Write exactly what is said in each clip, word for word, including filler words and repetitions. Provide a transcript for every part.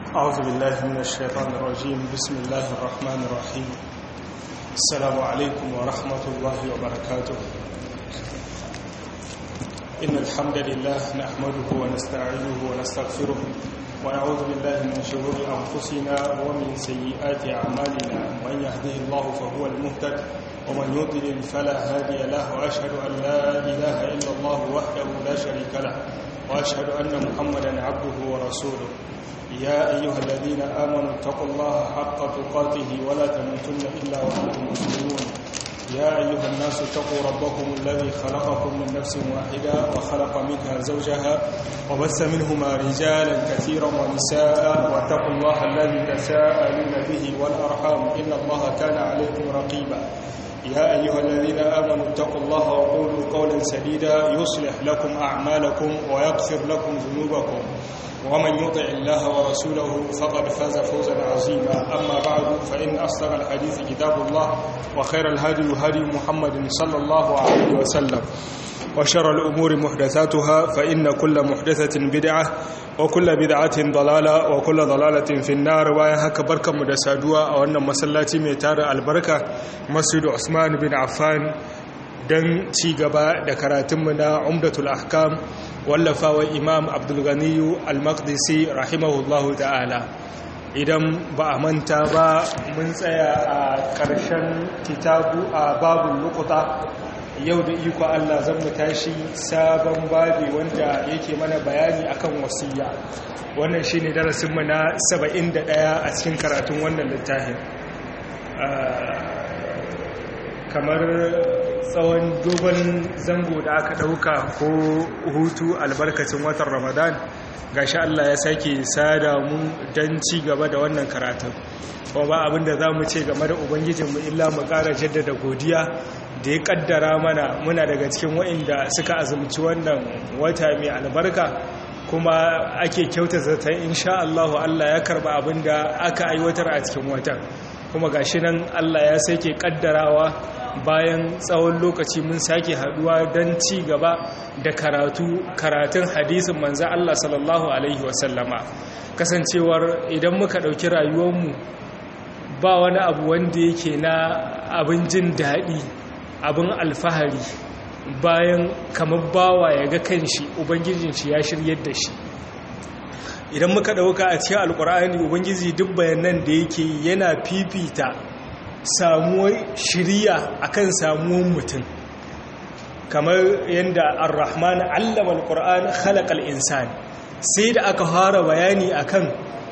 أعوذ بالله من الشيطان الرجيم. بسم الله الرحمن الرحيم. السلام عليكم ورحمة الله وبركاته. إن الحمد لله نحمده ونستعينه ونستغفره ونعوذ بالله من شرور أنفسنا ومن سيئات أعمالنا. من يهده الله فهو المهتد ومن يضلل فلا هادي له، وأشهد أن لا إله إلا الله وحده لا شريك له، وأشهد أن محمدا عبده ورسوله. يا أيها الذين آمنوا اتقوا الله حق تقاته ولا تموتن إلا وأنتم مسلمون. يا أيها الناس اتقوا ربكم الذي خلقكم من نفس واحدة وخلق منها زوجها وبث منهما رجالا كثيرا ونساء، واتقوا الله الذي تساءلون به والأرحام إن الله كان عليكم رقيبا. يا أيها الذين آمنوا اتقوا الله وقولوا قولا سديدا يصلح لكم أعمالكم ويغفر لكم ذنوبكم، ومن يطع الله ورسوله فقد فاز فوزا عظيما. أما بعد فإن أصدق الحديث كتاب الله، وخير الهدي هدي محمد صلى الله عليه وسلم، وشر الأمور محدثاتها، فإن كل محدثة بدعة وكل بدعة ضلالة وكل ضلالة في النار. ويهك بركة مدسادوة وأن مسلاتي ميتار البركة مسجد عثمان بن عفان don ci gaba da karatunmu na umdatul ahkam wallafawa imam abdulganiyu al-maqdisi rahimahullahu ta'ala. Idan ba a manta ba mun tsaya a ƙarshen kitabu a babul luqata. Yau da iko Allah zan mu tashi sabon babi wanda yake mana bayani akan wasiya. Wannan shine darasinmu na saba'in da ɗaya a cikin karatun wannan littafin. Kamar tsawon dogon zango da aka ɗauka ko hutu albarkacin watan Ramadan, gashi Allah ya sake sada mu don ci gaba da wannan karatun. Kuma ba abinda za mu ce game da Ubangijinmu illa mu ƙara jaddada godiya da ya ƙaddara mana muna daga cikin waɗanda suka azumci wannan wata mai albarka, kuma ake kyauta zata insha Allah Allah ya karba abinda aka aiwatar a cikin watan. Kuma gashi nan Allah ya sake ƙaddarawa bayan tsawon lokaci mun sake haduwa don ci gaba da karatu karatun hadisin manzo Allah sallallahu alaihi wasallama. Kasancewar idan muka dauki rayuwarmu ba wani abu wanda yake na abin jin daɗi, abin alfahari bayan kamar bawa ya ga kanshi ubangijin shi ya shiryar da shi. Idan muka dauka a cikin alkur'ani, ubangiji duk bayanan da yake yana fifita samuwar shiriya akan samuwar mutum, kamar yadda ar-rahman allama al-qur'an khalaqal insan. Sai da aka fara bayani akan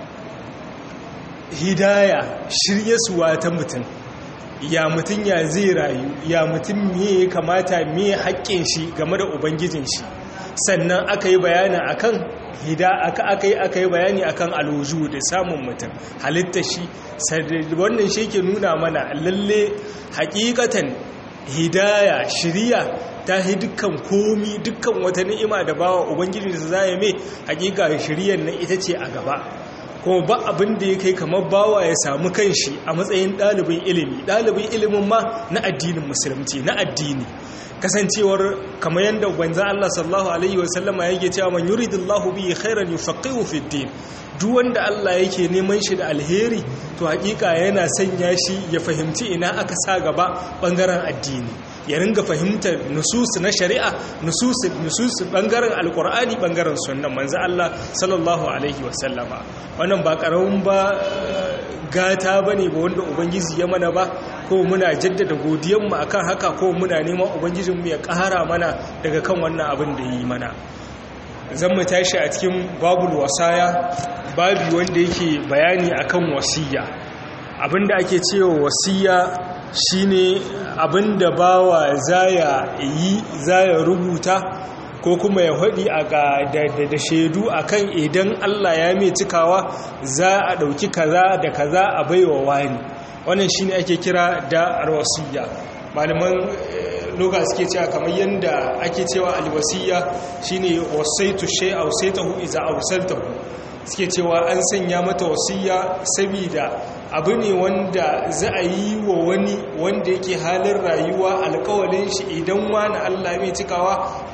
hidaya, shiryasuwa ta mutum, ya mutum ya zai rayu, ya mutum me ya kamata, me haƙƙin shi game da ubangijin shi. Sannan aka yi bayani akan hida aka aka yi aka yi bayani akan alwuju da samun mutum, halitta shi. Wannan shi ke nuna mana lalle hakikatan hidaya, shiriya ta yi dukkan komi, dukkan wata ni'ima da bawa ubangiji da zai mai, hakika shiriyar nan ita ce a gaba. Kuma ba abin da ya kai kamar bawa ya samu kanshi a matsayin ɗalibin ilimi, ɗalibin ilimin ma na addinin musulunci, na addini. Kasancewar kamar yadda wanzan Allah sallallahu alaihi wasallama yake cewa man yuridullahu bihi khairan yufaqihu fid din. Duk wanda Allah yake neman shi da alheri, to hakika yana sanya shi ya fahimci ina aka sa gaba bangaren addini, ya ringa fahimtar nusus na shari'a, nusus nusus bangaren alqur'ani, bangaren sunnan manzo Allah sallallahu alaihi wasallama. Wannan ba karamin ba gata bane ba wanda ubangiji ya mana ba, ko muna jaddada godiyanmu akan haka, ko muna neman ubangijinmu ya ƙara mana daga kan wannan abin da yi mana. Zan mu tashi a cikin babul wasaya, babi wanda yake bayani akan wasiya. Abinda ake cewa wasiya shine abinda bawa zaya yi, zaya rubuta ko kuma ya haɗi da shaidu akan idan Allah ya mai cikawa za a ɗauki kaza da kaza a baiwa wani. Wannan shine ake kira da alwasiya. Malaman loga suke cewa kamar yanda ake cewa alwasiya shine wasaitu shay'a wasaitahu idza awsaltahu. Suke cewa an sanya mata wasiya saboda abu ne wanda za a yi wa wani wanda yake halin rayuwa alƙawalin shi idan wani Allah mai cikawa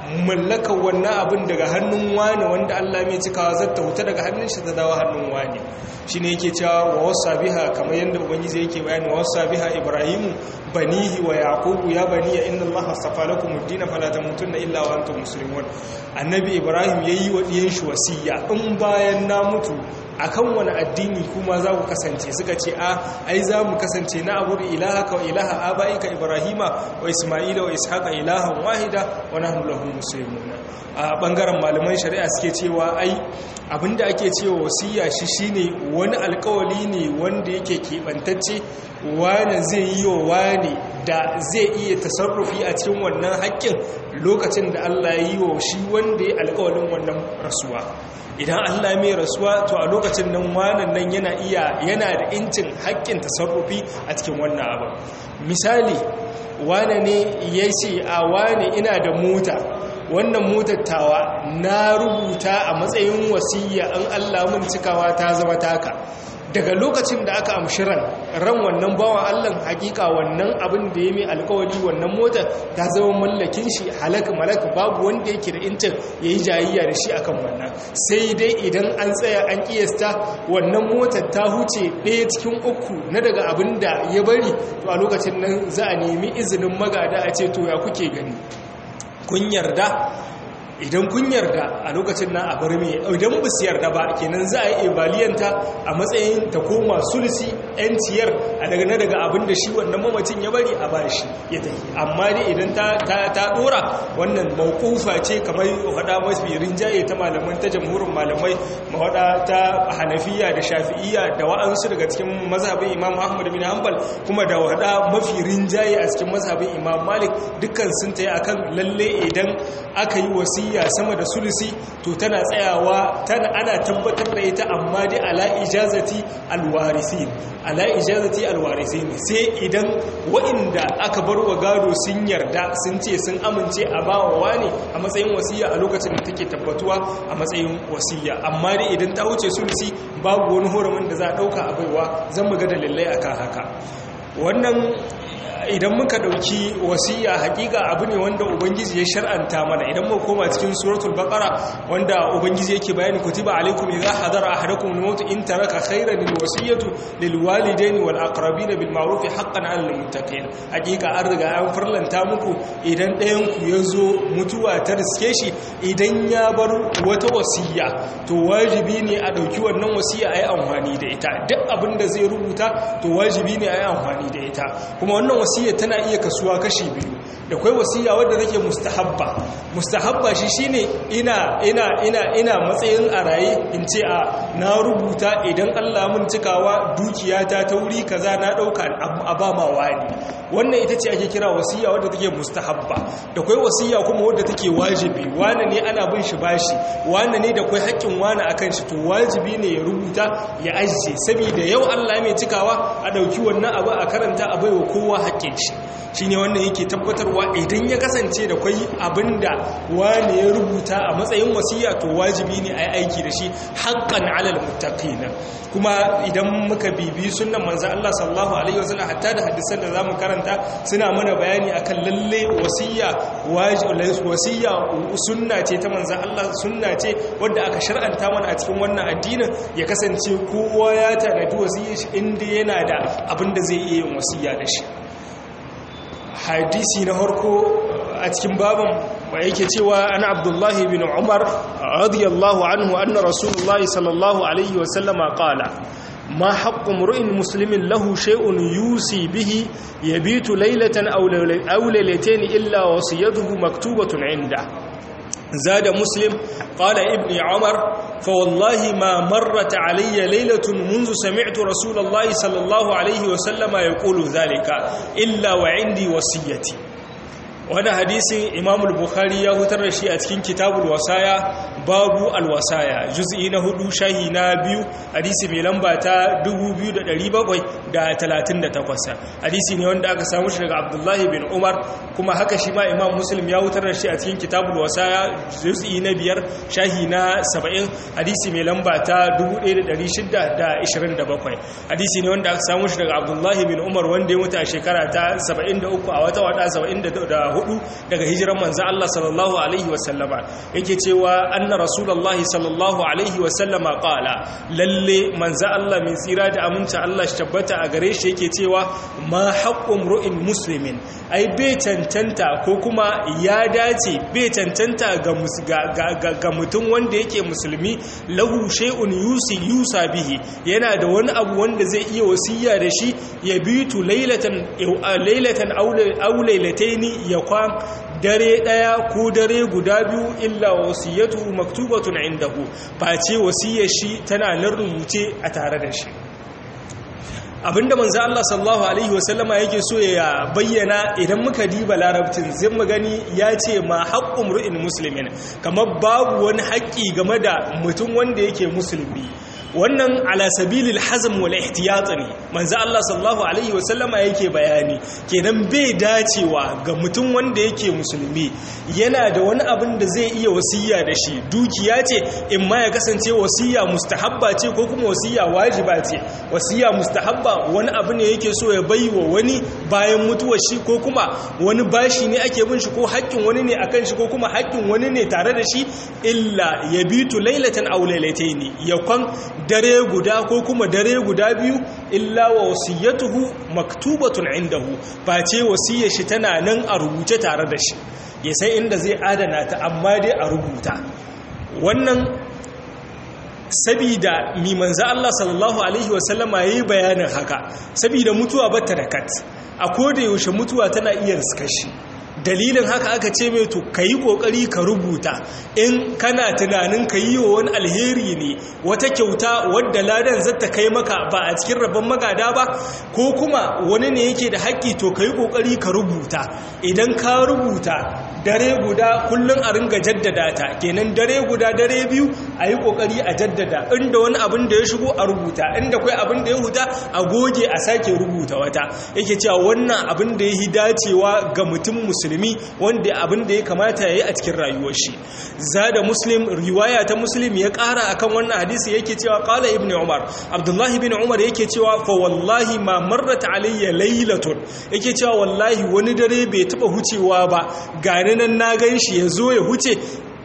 mallakar wannan abin daga hannun wani wanda Allah mai cikawa zata wuta daga hannun shi ta dawo hannun wani shine yake cewa wa wasa biha kamar yanda ubangiji yake bayani wa wasa biha ibrahimu banihi wa yaqubu ya bani inna allaha astafa lakum ad-din fala tamutunna illa wa antum muslimun annabi ibrahim yayi wa diyan shi wasiya in bayan na mutu akan wani addini kuma za ku kasance suka ce a ai za mu kasance na abu da ilahaka wa ilaha abaika ibrahima wa isma'ila wa ishaqa ilahan wahida wa nahnu lahu muslimun a bangaren malaman shari'a suke cewa ai abinda ake cewa wasiya shi shine wani alƙawari ne wanda yake kebantacce wani zai yi wa wani da zai iya tasarrufi a cikin wannan haƙƙin lokacin da Allah ya yi wa shi wanda ya alƙawarin wannan rasuwa idan Allah mai rasuwa to a lokacin nan wannan nan yana iya yana da incin haƙƙin tasarrufi a cikin wannan abu misali wane ne ya ce a wane ina da mota wannan motar tawa na rubuta a matsayin wasiya an Allah mun cikawa ta zama taka daga lokacin da aka amshi ran ran wannan bawan Allah hakika wannan abin da ya mai alkawari wannan motar ta zama mallakin shi halak malak babu wanda yake da intin yayi jayayya da shi akan wannan sai dai idan an tsaya an kiyasta wannan motar ta huce ɗaya cikin uku na daga abin da ya bari to a lokacin nan za a nemi izinin magada a ce to ya kuke gani kun yarda idan kun yarda a lokacin nan a bar mai idan ba su yarda ba kenan za a yi evaliyanta a matsayin ta koma sulsi yanciyar a daga na daga abin da shi wannan mamacin ya bari a ba shi ya tafi amma dai idan ta ta dora wannan mawqufa ce kamar hada mafi rinjaye ta malaman ta jamhurin malamai mahada ta hanafiya da shafi'iyya da wa'ansu daga cikin mazhabin imam ahmad bin hanbal kuma da hada mafi rinjaye a cikin mazhabin imam malik dukkan sun tayi akan lalle idan aka yi wasi wasiya sama da sulusi to tana tsayawa tana ana tabbatar da ita amma dai ala ijazati alwarisin ala ijazati alwarisin sai idan wa'inda aka bar wa gado sun yarda sun ce sun amince a bawa wani a matsayin wasiya a lokacin da take tabbatuwa a matsayin wasiya amma dai idan ta wuce sulusi babu wani horamin da za a dauka a baiwa zan mu ga dalilai akan haka wannan idan muka dauki wasiya hakika abu ne wanda ubangiji ya shar'anta mana idan muka koma cikin suratul baqara wanda ubangiji yake bayani kutiba alaikum idha hadara ahadakum al-maut in taraka khayran al-wasiyatu lil walidayni wal aqrabin bil ma'ruf haqqan 'alal muttaqin hakika an riga an farlanta muku idan ɗayan ku yazo mutuwa ta riske shi idan ya bar wata wasiya to wajibi ne a dauki wannan wasiya ayi amfani da ita duk abinda zai rubuta to wajibi ne ayi amfani da ita kuma wannan wasiya tana iya kasuwa kashi biyu da kai wasiya wadda take mustahabba mustahabba shi shine ina ina ina ina matsayin a raye in ce a na rubuta idan Allah mun cikawa dukiyata ta wuri kaza na dauka a ba ma wani wannan ita ce ake kira wasiya wadda take mustahabba da kai wasiya kuma wadda take wajibi wani ne ana bin shi bashi wani ne da kai haƙƙin wani akan shi to wajibi ne ya rubuta ya ajiye saboda yau Allah mai cikawa a dauki wannan abu a karanta a baiwa kowa haƙƙin shi shine wannan yake tabbatarwa idan ya kasance da kwai abinda wani ya rubuta a matsayin wasiya to wajibi ne a yi aiki da shi haqqan 'alal muttaqin kuma idan muka bibi sunnan manzo Allah sallallahu alaihi wasallam hatta da hadisan da zamu karanta suna mana bayani akan lalle wasiya wajibi wasiya sunna ce ta manzo Allah sunna ce wanda aka shar'anta mana a cikin wannan addinin ya kasance kowa ya tanadi wasiyar shi inda yana da abinda zai iya yin wasiya da shi hadisi na harko a cikin baban wa yake cewa ana abdullahi bin umar radiyallahu anhu anna rasulullahi sallallahu alaihi wa sallama qala ma haqqu mur'in muslimin lahu shay'un yusi bihi yabitu laylatan aw laylatayn illa wasiyatuhu maktubatun 'inda زاد مسلم قال ابن عمر فوالله ما مرت علي ليلة منذ سمعت رسول الله صلى الله عليه وسلم يقول ذلك إلا وعندي وصيتي وانا حديث إمام البخاري يهتر شيء أتكين كتاب الوصايا باب الوصايا جزء نهدو شاهي نابيو حديث ميلمبا تا دبو بيو دا دريبا دا تلاتين دا تقوسا حديث نيوان دا أكساموش لغا عبد الله بن عمر كما حكا شما إمام مسلم يهتر شيء أتكين كتاب الوصايا جزء نبير شاهي نا سبعين حديث ميلمبا تا دبو دا دريشد دا إشرين دا بقوي حديث نيوان دا أكساموش لغا عبد الله بن عمر وان دي متى شكرا تا سبعين دا أكو أواتا واتا سبعين دا hudu daga hijiran manzo Allah sallallahu alaihi wasallama yake cewa anna rasulullahi sallallahu alaihi wasallama qala lalle manzo Allah mai tsira da aminci Allah shi tabbata a gare shi yake cewa ma haqqu mru'in muslimin ai bai tantanta ko kuma ya dace bai tantanta ga ga mutum wanda yake musulmi lahu shay'un yusi yusa bihi yana da wani abu wanda zai iya wasiya da shi ya bitu laylatan laylatan aw laylataini ya kwan dare daya ko dare guda biyu illa wasiyatu maktubatun indahu face wasiyar shi tana nan rubuce a tare da shi. Abinda manzo Allah sallallahu alaihi wasallama yake so ya bayyana idan muka diba larabcin zai mu gani ya ce ma haqqu mru'in muslimin kamar babu wani haƙƙi game da mutum wanda yake musulmi. Wannan ala sabilil hazm wal ihtiyat ne manzo Allah sallallahu alaihi wasallama yake bayani kenan bai dacewa ga mutum wanda yake musulmi yana da wani abin da zai iya wasiya da shi dukiya ce in ma ya kasance wasiya mustahabba ce ko kuma wasiya wajiba ce. Wasiya mustahabba wani abu ne yake so ya baiwa wani bayan mutuwar shi ko kuma wani bashi ne ake bin shi ko haƙƙin wani ne akan shi ko kuma haƙƙin wani ne tare da shi illa yabitu laylatan aw laylataini yakun dare guda ko kuma dare guda biyu illa wa wasiyatuhu maktubatun indahu face wasiyar shi tana nan a rubuce tare da shi ya sai inda zai adana ta amma dai a rubuta. Wannan sabida mi manzo Allah sallallahu alaihi wasallama yayi bayanin haka sabida mutuwa bata da kat a koda yaushe mutuwa tana iya riskar shi. Dalilin haka aka ce mai to ka yi ƙoƙari ka rubuta in kana tunanin ka yi wa wani alheri ne wata kyauta wadda ladan zata kai maka ba a cikin rabon magada ba ko kuma wani ne yake da haƙƙi to ka yi ƙoƙari ka rubuta. Idan ka rubuta dare guda kullum a ringa jaddada ta kenan dare guda dare biyu a yi ƙoƙari a jaddada inda wani abin da ya shigo a rubuta inda kwai abin da ya huta a goge a sake rubuta wata. Yake cewa wannan abin da ya yi dacewa ga mutum musulmi wanda abin da ya kamata ya yi a cikin rayuwar shi. Zada Muslim riwaya ta Muslim ya ƙara akan wannan hadisi yake cewa qala ibn Umar Abdullahi ibn Umar yake cewa fa wallahi ma marrat alayya laylatun yake cewa wallahi wani dare bai taba hucewa ba gani nan na ganshi yazo ya huce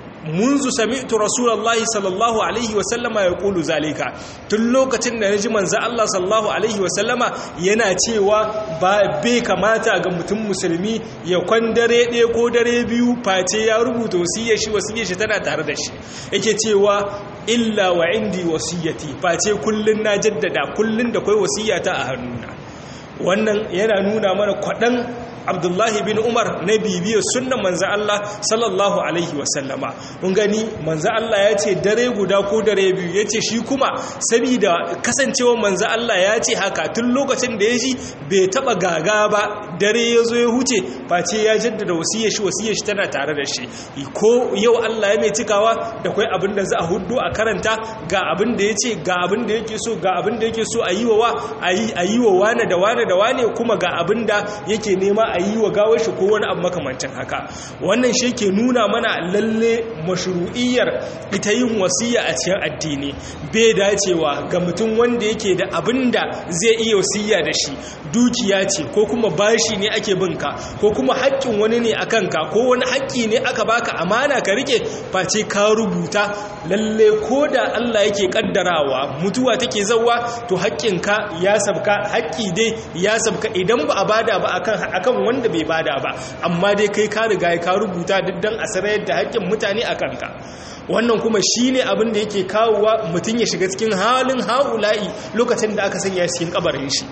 منذ سمعت رسول الله صلى الله عليه وسلم يقول ذلك tun lokacin da naji manzo Allah sallallahu alaihi wasallama yana cewa ba bai kamata ga mutum musulmi ya kwan dare ɗaya ko dare biyu face ya rubuta wasiyar shi wasiyar shi tana tare da shi yake cewa illa wa indi wasiyati face kullun na jaddada kullun da kai wasiyata a hannuna. Wannan yana nuna mana kwadan Abdullahi bin Umar na bibiyar sunnan manzo Allah sallallahu alaihi wasallama. Mun gani manzo Allah ya ce dare guda ko dare biyu yace shi kuma saboda kasancewar manzo Allah ya ce haka tun lokacin da ya ji bai taba gaga ba dare yazo ya huce face ya jaddada wasiyar shi wasiyar shi tana tare da shi. Ko yau Allah ya mai cikawa da kai abin da za a huddo a karanta ga abin da yace ga abin da yake so ga abin da yake so a yi wa a yi wa wane da wane da wane kuma ga abin da yake nema a yi wa gawar shi ko wani abu makamancin haka. Wannan shi ke nuna mana lalle mashru'iyyar ita yin wasiya a cikin addini bai dacewa ga mutum wanda yake da abin da zai iya wasiya da shi dukiya ce ko kuma bashi ne ake binka ko kuma haƙƙin wani ne akan ka ko wani haƙƙi ne aka baka amana ka rike face ka rubuta lalle ko da Allah yake kaddarawa mutuwa take zawwa to haƙƙinka ya sabka haƙƙi dai ya sabka idan ba a bada ba akan akan wanda bai bada ba amma dai kai ka riga ka rubuta diddan asarar da haƙƙin mutane a kanka. Wannan kuma shine abin da yake kawowa mutum ya shiga cikin halin haula'i lokacin da aka sanya cikin kabarin shi.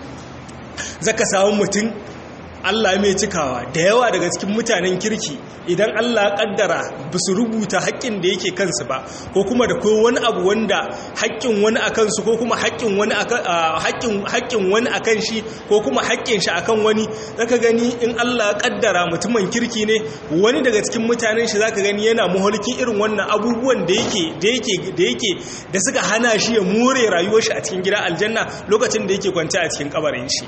Zaka samu mutum Allah mai cikawa da yawa daga cikin mutanen kirki idan Allah kaddara ba su rubuta haƙƙin da yake kansu ba ko kuma da ko wani abu wanda haƙƙin wani akan su ko kuma haƙƙin wani akan haƙƙin haƙƙin wani akan shi ko kuma haƙƙin shi akan wani zaka gani in Allah kaddara mutumin kirki ne wani daga cikin mutanen shi zaka gani yana muhalkin irin wannan abubuwan da yake da yake da yake da suka hana shi ya more rayuwar shi a cikin gidan aljanna lokacin da yake kwance a cikin kabarin shi.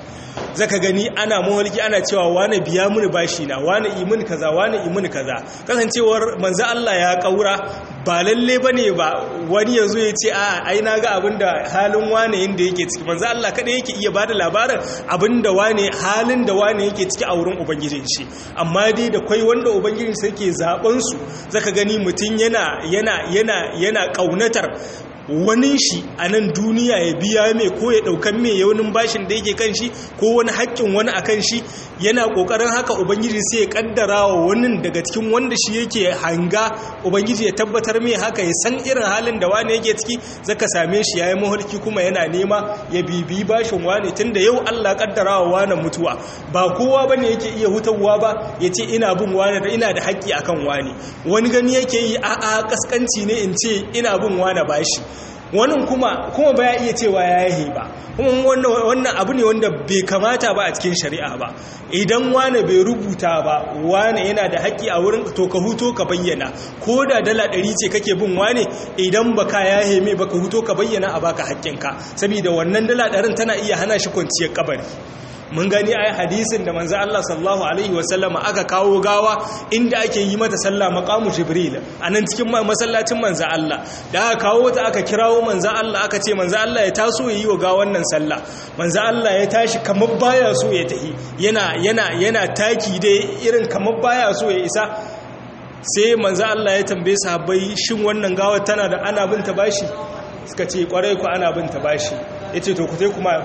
zaka gani ana mahalki ana cewa wani biya mini bashi na wani imin kaza wani imin kaza kasancewar manzo Allah ya kaura ba lalle bane ba wani yazo ya ce a ai naga abinda halin wani yanda yake ciki manzo Allah kada yake iya bada labarin abinda wani halin da wani yake ciki a wurin ubangijin shi amma dai da kai wanda ubangijin sa yake zaben su zaka gani mutun yana yana yana yana kaunatar wani shi a nan duniya ya biya mai ko ya daukan mai yaunin bashin da yake kan shi ko wani haƙƙin wani a kan shi yana ƙoƙarin haka ubangiji sai ya ƙaddara wa wani daga cikin wanda shi yake hanga ubangiji ya tabbatar mai haka ya san irin halin da wani yake ciki zaka same shi yayi mahalki kuma yana nema ya bibi bashin wani tunda yau Allah ƙaddara wa wani mutuwa ba kowa bane yake iya hutawa ba yace ina bin wani da ina da haƙƙi akan wani wani gani yake yi a'a kaskanci ne in ce ina bin wani bashi wannan kuma kuma baya iya cewa ya yi ba kuma wannan abu ne wanda bai kamata ba a cikin shari'a ba idan wane bai rubuta ba wane yana da haƙƙi a wurin to ka huto ka bayyana ko da dala ɗari ce kake bin wane idan baka yahe mai baka huto ka bayyana a baka haƙƙinka saboda wannan dala ɗarin tana iya hana shi kwanciyar kabari mun gani ai hadisin da manzo Allah sallallahu alaihi wasallam aka kawo gawa inda ake yi mata sallah maqamu jibril anan cikin masallacin manzo Allah da aka kawo ta aka kirawo manzo Allah aka ce manzo Allah ya taso yayi wa gawan nan sallah manzo Allah ya tashi kamar baya so ya tahi yana yana yana taki dai irin kamar baya so ya isa sai manzo Allah ya tambaye sahabbai shin wannan gawar tana da ana binta bashi suka ce kwarai ku ana binta bashi ya ce to ku sai kuma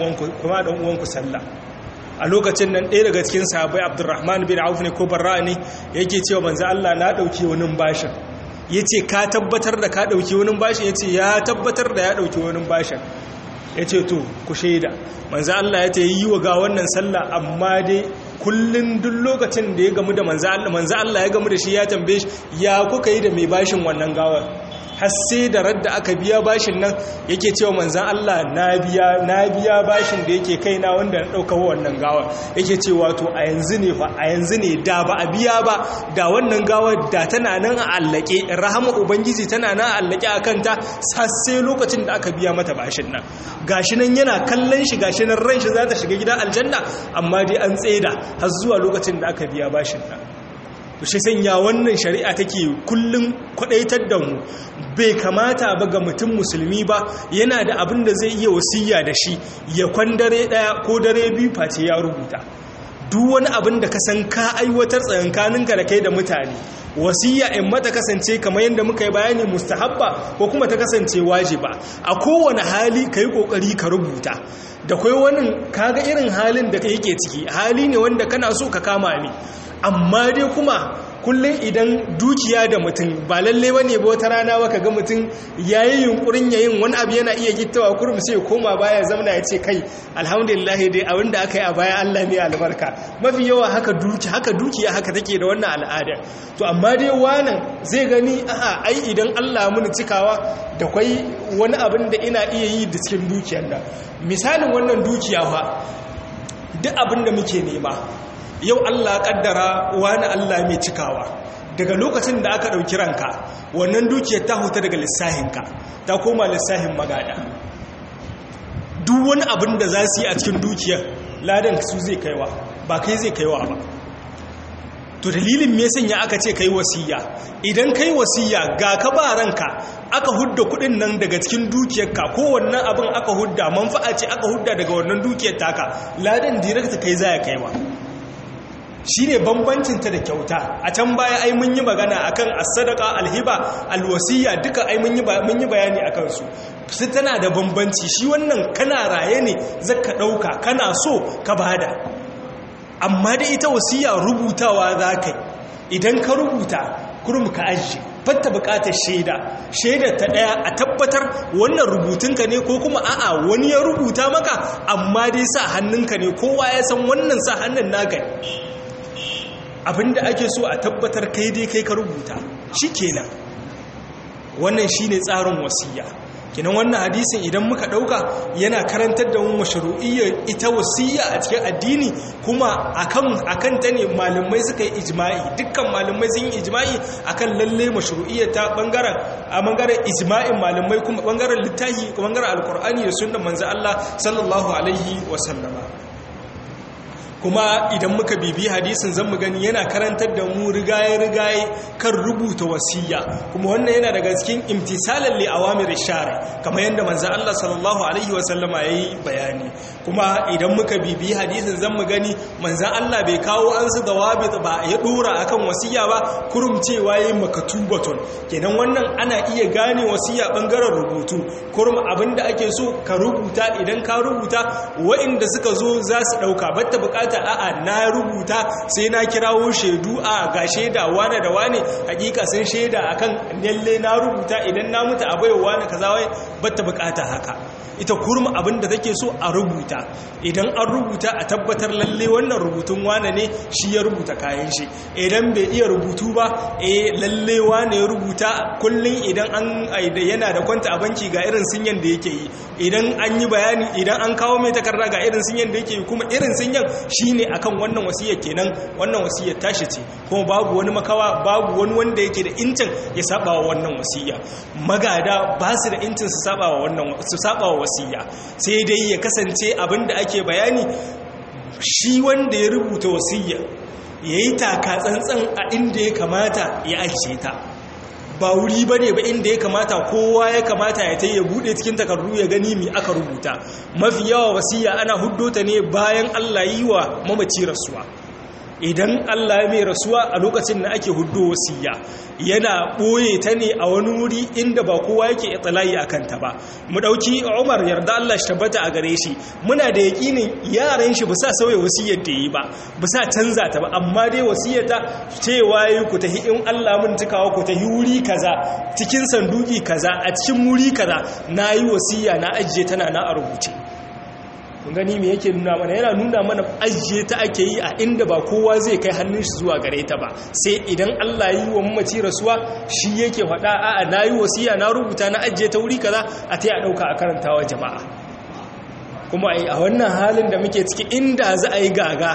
ɗan uwanku sallah a lokacin nan ɗaya daga cikin sahabai abdurrahman bin auf ne ko barra ne yake cewa manzo Allah na ɗauki wani bashin ya ce ka tabbatar da ka ɗauki wani bashin ya ce ya tabbatar da ya ɗauki wani bashin ya ce to ku shaida manzo Allah ya ce yi wa ga wannan sallah amma dai kullun duk lokacin da ya gamu da manzo Allah manzo Allah ya gamu da shi ya tambaye shi ya kuka yi da mai bashin wannan gawar har sai da radda aka biya bashin nan yake cewa manzan Allah na biya na biya bashin da yake kaina wanda na dauka wannan gawa yake cewa to a yanzu ne fa a yanzu ne da ba a biya ba da wannan gawa da tana nan a allake rahama ubangiji tana nan a allake akan ta sai lokacin da aka biya mata bashin nan gashi nan yana kallon shi gashi nan ran shi za ta shiga gidan aljanna amma dai an tseda har zuwa lokacin da aka biya bashin nan shi sanya wannan shari'a take kullum kwadaitar da mu bai kamata ba ga mutum musulmi ba yana da abin da zai iya wasiya da shi ya kwandare daya ko dare biyu face ya rubuta duk wani abin da ka san ka aiwatar tsakankaninka da kai da mutane wasiya in mata kasance kamar yadda muka yi bayani mustahabba ko kuma ta kasance wajiba a kowane hali ka yi kokari ka rubuta da kai wani kaga irin halin da ka yake ciki hali ne wanda kana so ka kama ni amma dai kuma kullum idan dukiya da mutum ba lalle bane ba wata rana baka ga mutum yayi yunkurin yayin wani abu yana iya gittawa kurum sai koma baya zamana ya ce kai alhamdulillah dai abinda aka yi a baya Allah ne albarka mafi yawa haka duki haka dukiya haka take da wannan al'ada to amma dai wannan zai gani a'a ai idan Allah mun cikawa da kai wani abin da ina iya yi da cikin dukiyar nan misalin wannan dukiya fa duk abin da muke nema yau Allah kaddara wani Allah mai cikawa daga lokacin da aka ɗauki ranka wannan dukiyar ta huta daga lissahinka ta koma lissahin magada duk wani abin da za su yi a cikin dukiyar ladan su zai kaiwa ba kai zai kaiwa ba to dalilin me sanya aka ce kai wasiya idan kai wasiya ga ka ba ranka aka hudda kudin nan daga cikin dukiyarka ko wannan abin aka hudda manfa'a ce aka hudda daga wannan dukiyar taka ladan direct kai za ya kaiwa shi ne bambancinta da kyauta a can baya ai mun yi magana akan as-sadaqa al-hiba al-wasiya duka ai mun yi mun yi bayani akan su su tana da bambanci shi wannan kana raye ne zaka dauka kana so ka bada amma da ita wasiya rubutawa zakai idan ka rubuta kurum ka ajiye fatta bukatar shaida shaidar ta daya a tabbatar wannan rubutunka ne ko kuma a'a wani ya rubuta maka amma dai sa hannunka ne kowa ya san wannan sa hannun naka abinda ake so a tabbatar kai dai kai ka rubuta shikenan wannan shine tsarin wasiya kenan wannan hadisin idan muka dauka yana karantar da mu mashru'iyyar ita wasiya a cikin addini kuma akan akan ta ne malamai suka yi ijma'i dukkan malamai sun yi ijma'i akan lalle mashru'iyyar ta bangaren a bangaren ijma'in malamai kuma bangaren littafi kuma bangaren alqur'ani da sunnar manzo Allah sallallahu alaihi wasallama kuma idan muka bibi hadisin zan mu gani yana karantar da mu rigaye-rigaye kan rubuta wasiya, kuma wannan yana daga cikin imtisalan li awamir shari'a kamar yadda manzo Allah sallallahu alaihi wasallama yayi bayani. Kuma idan muka bibi hadisin zan mu gani manzo Allah bai kawo an su dawabit ba ya dora akan wasiya ba, kurum cewa yayi makatubatun. Kenan wannan ana iya gane wasiya bangaren rubutu, kurum abinda ake so ka rubuta, idan ka rubuta wa'inda suka zo za su dauka, batta bukata a'a na rubuta sai na kirawo shaidu a ga shaida wane da wane hakika sun shaida akan lalle na rubuta, idan na mutu abai wane kaza wai batta bukata haka. Ita kurma abinda take so a rubuta, idan an rubuta a tabbatar lalle wannan rubutun wane ne shi ya rubuta kayan shi, idan bai iya rubutu ba eh lalle wane ya rubuta. Kullun idan an yana da kwanta a banki ga irin sinyan da yake yi, idan an yi bayani, idan an kawo mai takarda ga irin sinyan da yake yi, kuma irin sinyan shine akan wannan wasiyar. Kenan wannan wasiyar tashi ce, kuma babu wani makawa, babu wani wanda yake da incin ya saba wa wannan wasiya. Magada ba su da incin su saba wa wannan su saba wa wasiya, sai dai ya kasance abinda ake bayani shi wanda ya rubuta wasiya yayi taka tsantsan a inda ya kamata ya ajiye ta. Ba wuri ba ne ba inda ya kamata kowa ya kamata ya ta ya buɗe cikin takardu ya gani mai aka rubuta. Mafi yawa wasiya ana huddo ta ne bayan Allah yi wa mamaci rasuwa. Idan Allah mai rasuwa a lokacin da ake huddo wasiya, yana ɓoye ta ne a wani wuri inda ba kowa yake itsalayi a kanta ba. Mu ɗauki Umar, yarda Allah shi tabbata a gare shi, muna da yaƙinin yaran shi ba sa sauya wasiyar da yi ba, ba sa canza ta ba, amma dai wasiyar ta cewa yi ku tahi in Allah mun tukawa ku tahi wuri kaza cikin sanduki kaza a cikin wuri kaza na yi wasiya na ajiye tana na a rubuce. Gani me yake nuna mana? Yana nuna mana ajiye ta ake yi a inda ba kowa zai kai hannun shi zuwa gare ta ba, sai idan Allah yi wa mamaci rasuwa shi yake faɗa a'a na yi wasiya na rubuta na ajiye ta wuri kaza a ta a ɗauka a karantawa jama'a. Kuma a wannan halin da muke ciki, inda za a yi gaga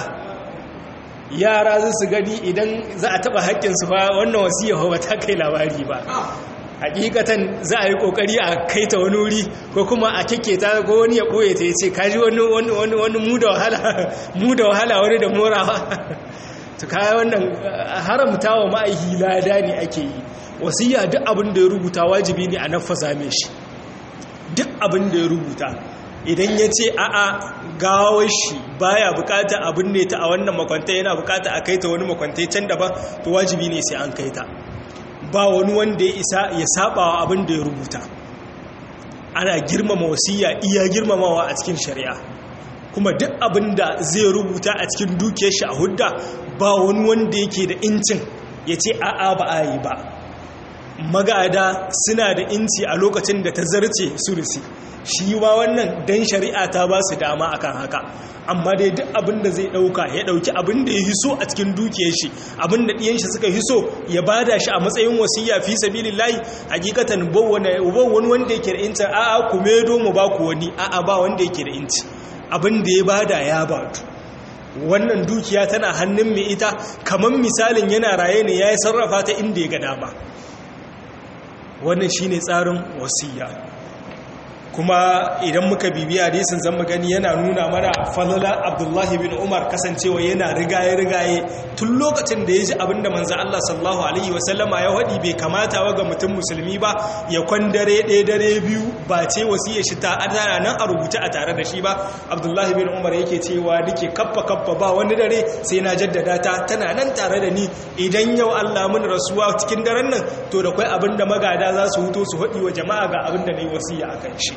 yara za su gani idan za a taɓa haƙƙinsu fa wannan wasiya ba ta kai labari ba. Hakikatan za a yi kokari a kai ta wani wuri, ko kuma a keke ta, ko wani ya ɓoye ta ya ce kaji wani mu da wahala mu da wahala wani da morawa. To kaya wannan haramta wa ma'aihi lada ne ake yi. Wasiya duk abin da ya rubuta wajibi ne a nafasa mai shi, duk abin da ya rubuta. Idan ya ce a'a gawar shi baya bukata abin ne ta a wannan makwantai, yana bukata a kai ta wani makwantai can daban, to wajibi ne sai an kai ta. Ba wani wanda ya isa ya saba wa abin da ya rubuta. Ana girmama wasiya iya girmamawa a cikin shari'a, kuma duk abin da zai rubuta a cikin dukiyar shi a hudda, ba wani wanda yake da incin ya ce a'a ba a yi ba. Magada suna da inci a lokacin da ta zarce sulusi, shi ma wannan dan shari'a ta ba su dama akan haka. Amma dai duk abin da zai dauka ya dauki abin da ya hiso a cikin dukiyar shi, abin da diyan shi suka hiso ya bada shi a matsayin wasiya fi sabilillahi. Hakikatan ba wani wani wanda yake da inci a'a ku medo mu ba ku wani, a'a ba wanda yake da inci. Abin da ya bada ya badu. Wannan dukiya tana hannun mai ita, kamar misalin yana raye ne, yayi sarrafa ta inda ya ga dama. Wannan shine tsarin wasiya. Kuma idan muka bibiya hadisin zan magani yana nuna mana falala Abdullahi bin Umar, kasancewa yana rigaye-rigaye tun lokacin da ya ji abinda manzo Allah sallallahu alaihi wasallama ya wadi bai kamata wa ga mutum musulmi ba ya kwandare ɗaya dare biyu ba ce wasiyar shi ta adana nan a rubuta a tare da shi ba. Abdullahi bin Umar yake cewa nake kaffa kaffa ba wani dare sai na jaddada ta, tana nan tare da ni. Idan yau Allah mun rasuwa cikin daren nan, to da kai abinda magada za su huto su haɗi wa jama'a ga abinda nayi wasiya akan shi.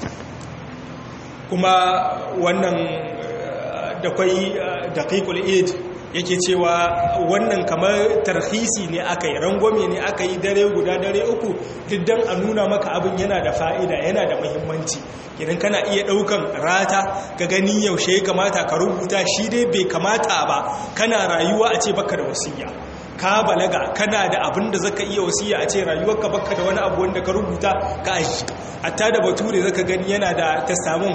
Kuma wannan da kwai daqiqul eid yake cewa wannan kamar tarhisi ne aka yi, rangwame ne aka yi, dare guda dare uku, diddan a nuna maka abin yana da fa'ida, yana da muhimmanci. Idan kana iya daukan rata ka gani yaushe ya kamata ka rubuta, shi dai bai kamata ba kana rayuwa a ce baka da wasiya. Ka balaga kana da abin da zaka iya wasiya a ce rayuwarka baka da wani abu wanda ka rubuta ka aji. Hatta da bature zaka gani yana da testament ko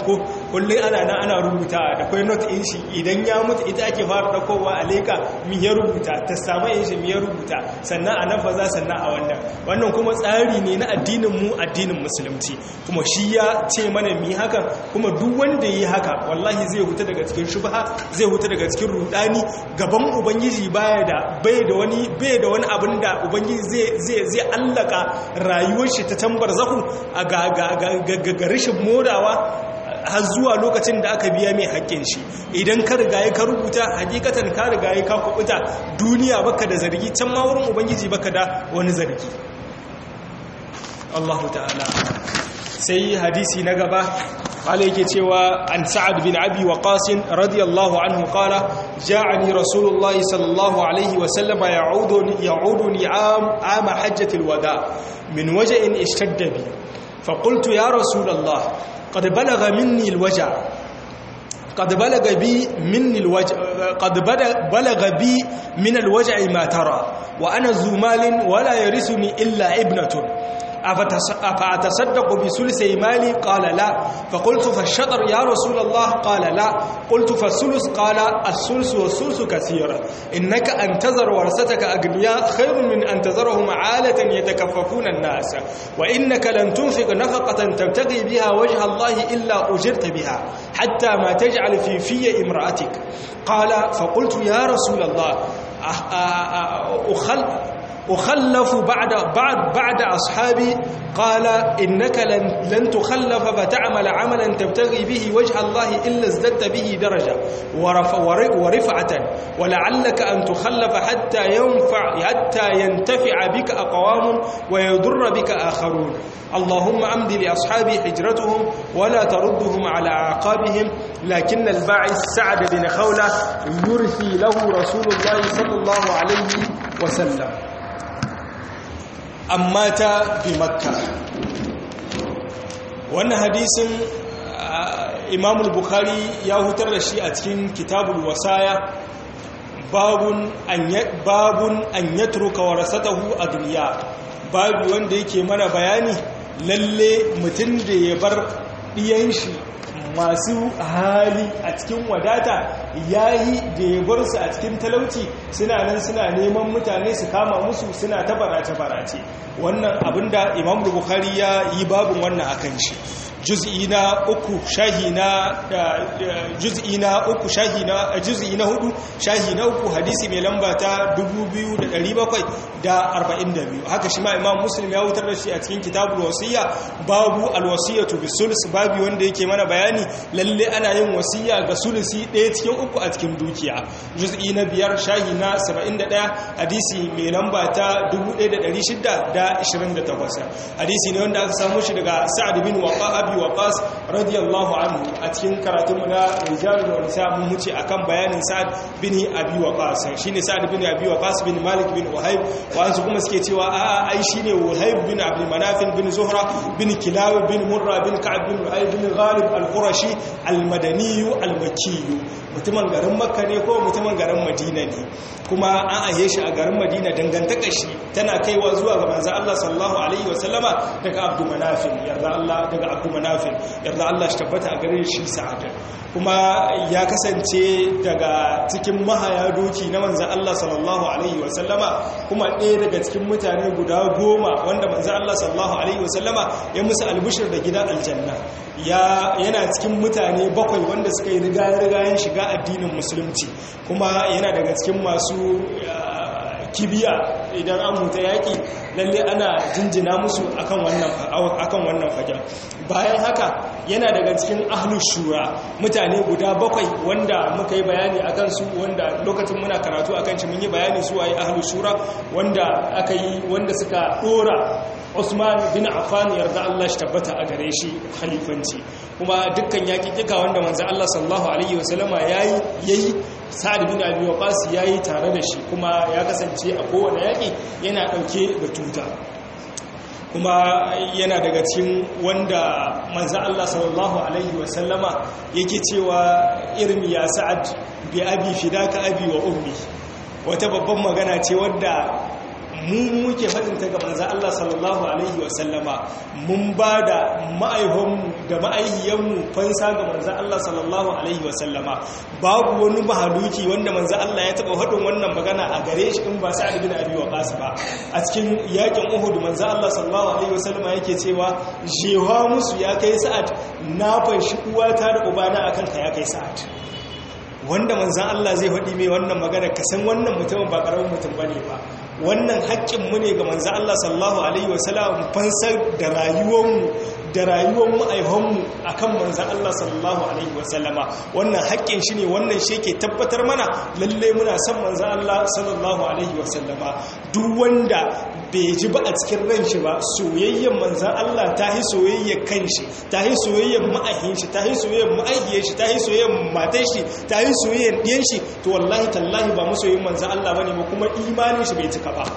kullum ana nan ana rubuta da kwai not in shi idan ya mutu ita ake fara dakowa a leka mi ya rubuta ta samu in shi mi ya rubuta sannan a nafaza sannan a wannan wannan kuma tsari ne na addinin mu addinin musulunci kuma shi ya ce mana mi haka kuma duk wanda yi haka wallahi zai huta daga cikin shubha zai huta daga cikin rudani gaban ubangiji baya da bai da wani bai da wani abin da ubangiji zai zai zai allaka rayuwar shi ta tambar zaku a ga ga ga rashin modawa har zuwa lokacin da aka biya mai haƙƙin shi idan ka rigaye ka rubuta hakikatan ka rigaye ka kubuta duniya baka da zargi can ma wurin ubangiji baka da wani zargi Allahu ta'ala sai hadisi na gaba قال يكي عن سعد بن أبي وقاص رضي الله عنه قال جاءني رسول الله صلى الله عليه وسلم يعودني, يعودني عام, عام حجة الوداع من وجع اشتد بي فقلت يا رسول الله قد بلغ مني الوجع قد بلغ بي مني الوجع قد بلغ بي من الوجع ما ترى وأنا ذو مال ولا يرثني إلا ابنة أفأتصدق بثلث مالي قال لا فقلت فالشطر يا رسول الله قال لا قلت فالثلث قال الثلث والثلث كثيرا إنك أن تذر ورثتك أغنياء خير من أن تذرهم عالة يتكففون الناس وإنك لن تنفق نفقة تبتغي بها وجه الله إلا أجرت بها حتى ما تجعل في في امرأتك قال فقلت يا رسول الله أخل أخلف بعد بعد بعد أصحابي قال إنك لن لن تخلف فتعمل عملا تبتغي به وجه الله إلا ازددت به درجة ورفعة ولعلك أن تخلف حتى ينفع حتى ينتفع بك أقوام ويضر بك آخرون اللهم أمضي لأصحابي حجرتهم ولا تردهم على أعقابهم لكن الباعث سعد بن خولة يرثي له رسول الله صلى الله عليه وسلم amma ta bi makka wannan hadisin imamul bukhari ya hutar da shi a cikin kitabul wasaya babun an babun an yatruka warasatahu adriya babu wanda yake mana bayani lalle mutum da ya bar diyan shi masu hali a cikin wadata yayi da ya bar su a cikin talauci suna nan suna neman mutane su kama musu suna ta barace barace wannan abinda Imam Bukhari ya yi babun wannan akan shi juz'i na uku shahi na juz'i na uku shahi na juz'i na hudu shahi na uku hadisi mai lamba ta dubu biyu da ɗari bakwai da arba'in da biyu haka shi ma Imam Muslim ya wutar da shi a cikin kitabul wasiya babu alwasiyatu bisulus babu wanda yake mana bayani lalle ana yin wasiya ga sulusi ɗaya cikin uku a cikin dukiya juz'i na biyar shahi na saba'in da ɗaya hadisi mai lamba ta dubu ɗaya da ɗari shida da ashirin da takwas hadisi ne wanda aka samu shi daga Sa'ad bin Waqa Abi Waqas radiyallahu anhu a cikin karatunmu na rijalul wa nisa mun muce akan bayanin Sa'ad bin Abi Waqas shine Sa'ad bin Abi Waqas bin Malik bin Uhayb wasu kuma suke cewa a'a ai shine Uhayb bin Abdul Manaf bin Zuhra bin Kilab bin Murra bin Ka'ab bin Lu'ay bin Ghalib al-Qurashi al-Madani al-Makki mutumin garin Makka ne ko mutumin garin Madina ne kuma an ahe shi a garin Madina dangantakar shi tana kaiwa zuwa ga manzo Allah sallallahu alaihi wasallama daga Abdul Manaf yarda Allah daga Abdul Manaf yarda Allah shi tabbata a gare shi Sa'ad kuma ya kasance daga cikin mahaya doki na manzo Allah sallallahu alaihi wasallama kuma ɗaya daga cikin mutane guda goma wanda manzo Allah sallallahu alaihi wasallama ya musu albishir da gidan aljanna ya yana cikin mutane bakwai wanda suka yi rigayen shiga addinin musulunci kuma yana daga cikin masu kibiya idan an mutu yaƙi lalle ana jinjina musu akan wannan akan wannan fagen bayan haka yana daga cikin ahlus shura mutane guda bakwai wanda muka yi bayani akan su wanda lokacin muna karatu akan shi mun yi bayani su waye ahlus shura wanda aka yi wanda suka dora Usman bin Affan yarda Allah shi tabbata a gare shi khalifanci kuma dukkan yaƙiƙika wanda manzo Allah sallallahu alaihi wasallama yayi yayi Sa'ad bin Abi Waqqas yayi tare da shi kuma ya kasance a kowane yaƙi yana dauke da tuta kuma yana daga cikin wanda manzo Allah sallallahu alaihi wasallama yake cewa irmi ya Sa'ad bi abi fidaka abi wa ummi wata babban magana ce wadda mu muke faɗin ta ga manzo Allah sallallahu alaihi wasallama mun ba da ma'aihonmu da ma'aihiyanmu fansa ga manzo Allah sallallahu alaihi wasallama babu wani mahaluki wanda manzo Allah ya taba faɗin wannan magana a gare shi in ba Sa'ad bin Abi Waqqas ba a cikin yakin Uhud manzo Allah sallallahu alaihi wasallama yake cewa jewa musu ya kai Sa'ad na fanshi uwata da ubana akan ka ya kai Sa'ad wanda manzan Allah zai faɗi mai wannan magana ka san wannan mutumin ba ƙaramin mutum bane ba wannan haƙƙinmu ne ga manzan Allah sallallahu alaihi wasallam fansar da rayuwarmu da rayuwar ma'aihanmu a kan manzan Allah sallallahu alaihi wasallama wannan haƙƙin shi ne wannan shi ke tabbatar mana lalle muna son manzan Allah sallallahu alaihi wasallama duk wanda bai ji ba a cikin ran shi ba soyayyen manzan Allah ta yi soyayyen kan shi ta yi soyayyen ma'aihin shi ta yi soyayyen ma'aihiyar shi ta yi soyayyen matan shi ta yi soyayyen ɗiyan shi to wallahi tallahi ba masoyin manzan Allah bane ba kuma imanin shi bai cika ba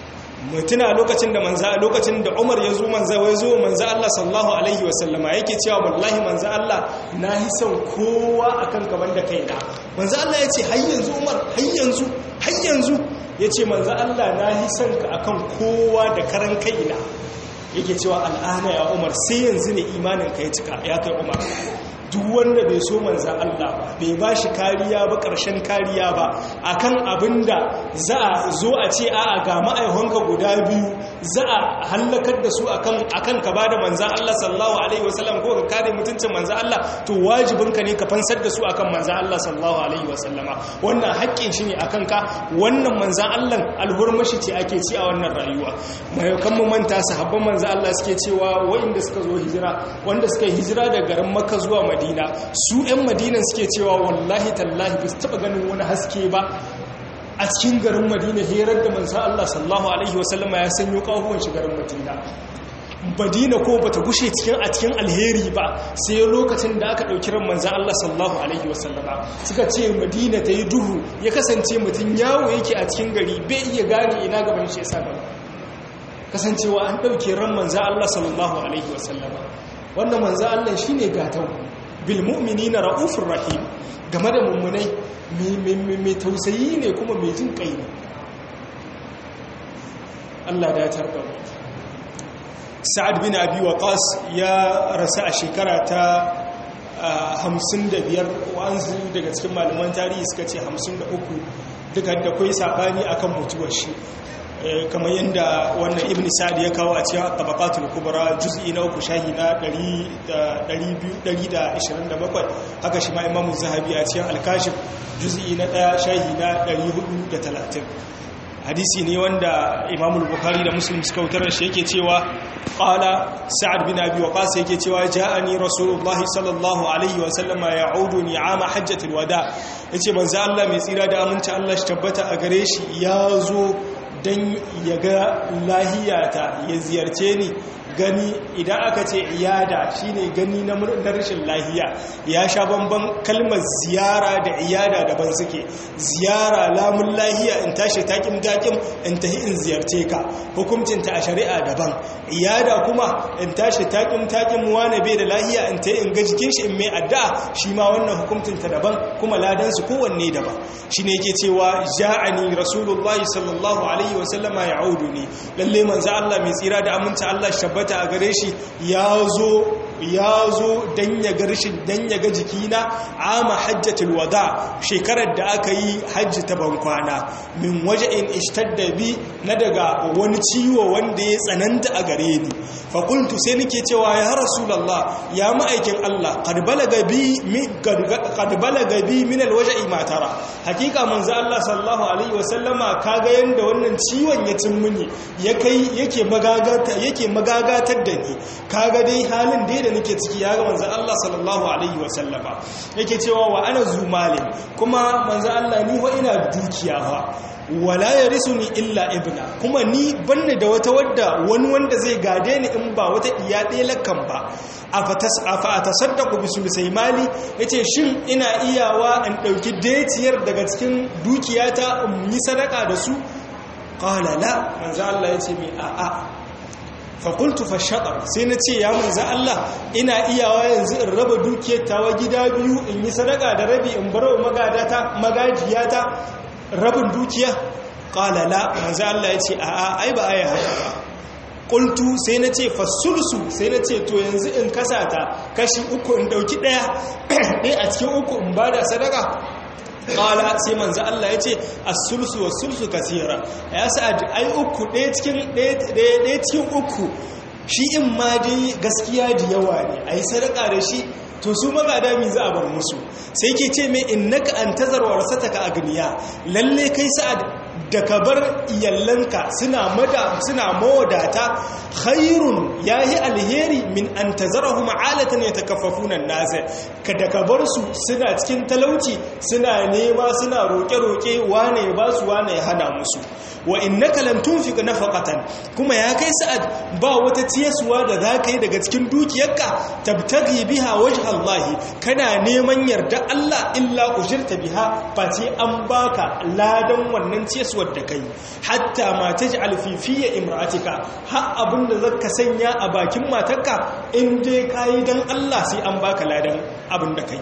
mutuna lokacin da manza lokacin da Umar ya zo manza ya zo manza Allah sallallahu alaihi wasallama yake cewa wallahi manza Allah na hi son kowa akan kaman da kaina manza Allah yace har yanzu Umar har yanzu har yanzu yace manza Allah na hi son ka akan kowa da karan kaina yake cewa al'ana ya Umar sai yanzu ne imanin ka ya cika ya kai Umar duk wanda bai so manzan Allah ba bai ba shi kariya ba ƙarshen kariya ba akan abinda za a zo a ce a'a ga ma'aihonka guda biyu za a hallakar da su akan akan ka bada manzan Allah sallallahu alaihi wasallam ko ka kare mutuncin manzan Allah to wajibinka ne ka fansar da su akan manzan Allah sallallahu alaihi wasallama wannan haƙƙin shi ne akan ka wannan manzan Allah alhurmashi ce ake ci a wannan rayuwa mai kan mu manta sahabban manzan Allah suke cewa waɗanda suka zo hijira wanda suka hijira daga garin Makka zuwa Madina su ‘yan Madina suke cewa wallahi tallahi ba su taɓa ganin wani haske ba a cikin garin Madina hirar da mansa Allah sallallahu Alaihi wasallama ya sanyo ƙahuwan shi garin Madina Madina ko ba ta gushe cikin a cikin alheri ba sai lokacin da aka ɗauki ran manzan Allah sallallahu Alaihi wasallama suka ce Madina ta yi duhu ya kasance mutum yawo yake a cikin gari bai iya gane ina gaban shi ya sa gaba kasancewa an ɗauke ran manzan Allah sallallahu Alaihi wasallama wannan manzan Allah shi ne gatau bilmu'minina ra'ufur rahim game da mummunai mai tausayi ne kuma mai jin kai ne Allah da ya tarba mu Sa'ad bin Abi Waqqas ya rasu a shekara ta hamsin da biyar wa'ansu daga cikin malaman tarihi suka ce hamsin da uku duka da kai sabani akan mutuwar shi kamar yadda wannan ibn sa'ad ya kawo a cikin tabaqatul kubra juz'i na uku shahi na ɗari da ashirin da bakwai haka shi ma imamu zahabi a cikin al-kashif juz'i na ɗaya shahi na ɗari hudu da talatin hadisi ne wanda imamu bukhari da muslim suka wutar shi yake cewa qala sa'ad bin abi waqas yake cewa ja'ani rasulullahi sallallahu alaihi wa sallama ya'uduni ama hajjatul wada yace manzo Allah mai tsira da aminci Allah shi tabbata a gare shi ya zo don ya ga lahiyata ya ziyarce ni gani idan aka ce iyada shine gani na rashin lahiya ya sha bamban kalmar ziyara da iyada daban suke ziyara lamun lahiya in tashi takim takim in tahi in ziyarce ka hukuncinta a shari'a daban iyada kuma in tashi takim takim wane bai da lahiya in tahi in ga jikin shi in mai addu'a shi ma wannan hukuncinta daban kuma ladan su kowanne daban shine yake cewa ja'ani rasulullahi sallallahu alaihi wasallama ya'uduni lalle manzo Allah mai tsira da aminta Allah shabbata a gare shi ya zo ya zo dan ya ga rashin dan ya ga jikina ama hajjatul wada shekarar da aka yi hajji ta bankwana min waja'in ishtadda bi na daga wani ciwo wanda ya tsananta a gare ni fa qultu sai nake cewa ya rasulullah ya ma'aikin Allah qad balaga bi qad balaga bi min alwaja'i ma tara hakika manzo Allah sallallahu alaihi wasallama kaga yanda wannan ciwon ya cin muni ya kai yake magagata yake magagatar da ni kaga dai halin dai da nake ciki ya ga manzo Allah sallallahu alaihi wasallama yake cewa wa ana zumalin kuma manzo Allah ni wa ina dukiya fa wala yarisuni illa ibna kuma ni banne da wata wadda wani wanda zai gade ni in ba wata iya ɗaya lakan ba afa atasaddaqu bi sulusai mali yace shin ina iyawa in dauki deciyar daga cikin dukiyata in yi sadaka da su qala la manzo Allah yace mi a a fa qultu fa shatar sai nace ya manzo Allah ina iyawa yanzu in raba dukiyar tawa gida biyu in yi sadaka da rabi in baro magadata magajiyata rabin dukiya qala la manzo Allah yace a a ai ba ai haka ba qultu sai nace fasulusu sai nace to yanzu in kasata kashi uku in dauki daya dai a cikin uku in bada sadaka qala sai manzo Allah yace as-sulsu was-sulsu kaseera ya sa'ad ai uku daya cikin daya cikin uku shi in ma dai gaskiya da yawa ne ai sadaka da shi to su magada mi za a bar musu sai ke ce mai innaka antazar warasataka agniya lalle kai sa'ad da ka bar iyallanka suna mada suna mawadata khairun yahi alheri min antazarahum alatan yatakaffafuna an-nas ka da ka bar su suna cikin talauci suna nema suna roke-roke wane ya basu wane ya hana musu wa innaka lan tunfiq nafaqatan kuma ya kai sa'ad ba wata tiyaswa da zaka yi daga cikin dukiyarka tabtaghi biha wajha Allah kana neman yarda Allah illa ujirta biha fati an baka ladan wannan tiyaswar da kai hatta ma taj'al fi fiya imra'atika har abinda zaka sanya a bakin matarka in dai kai dan Allah sai an baka ladan abinda kai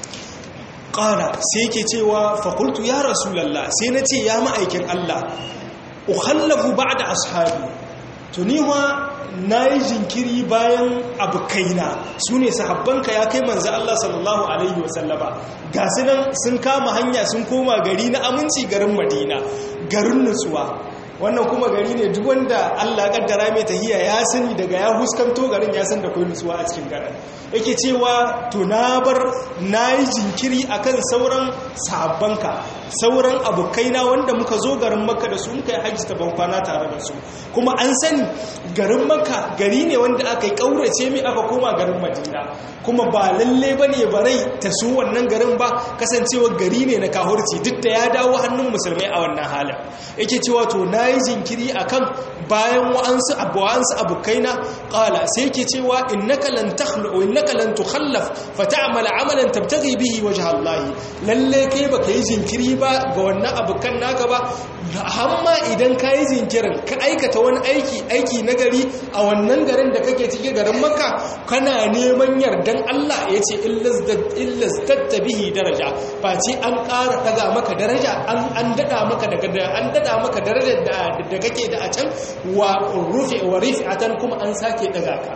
qala sai yake cewa fa qultu ya rasulullah sai nace ya ma'aikin Allah ukhallafu ba'da ashabi to ni ma nayi jinkiri bayan abukaina sune sahabbanka ya kai manzo Allah sallallahu alaihi wasallama ga sunan sun kama hanya sun koma gari na aminci garin Madina garin nutsuwa wannan kuma gari ne duk wanda Allah ya kaddara mai tahiya ya sani daga ya huskanto garin ya san da kai nutsuwa a cikin garin yake cewa to na bar nayi jinkiri akan sauran sahabbanka sauran abokaina wanda muka zo garin Makka da su muka yi hajji ta ban kwana tare da su kuma an sani garin Makka gari ne wanda aka yi kaurace mai aka koma garin Madina kuma ba lalle bane barai ta su wannan garin ba kasancewar gari ne na kahurci duk da ya dawo hannun musulmai a wannan halin yake cewa to nayi jinkiri akan bayan wa'ansu abuwansu abokaina qala sai yake cewa innaka lan takhlu innaka lan tukhallaf fata'mal 'amalan tabtaghi bihi wajha Allah lalle kai baka yi jinkiri ba ga wannan abokan naka ba hamma idan kai jinkirin ka aikata wani aiki aiki nagari a wannan garin da kake cike garin Makka kana neman yardan Allah yace illas tattabihi daraja face an ƙara daga maka daraja an an dada maka daga an dada maka darajar da da kake da a can wa rufi wa rif'atan kuma an sake daga ka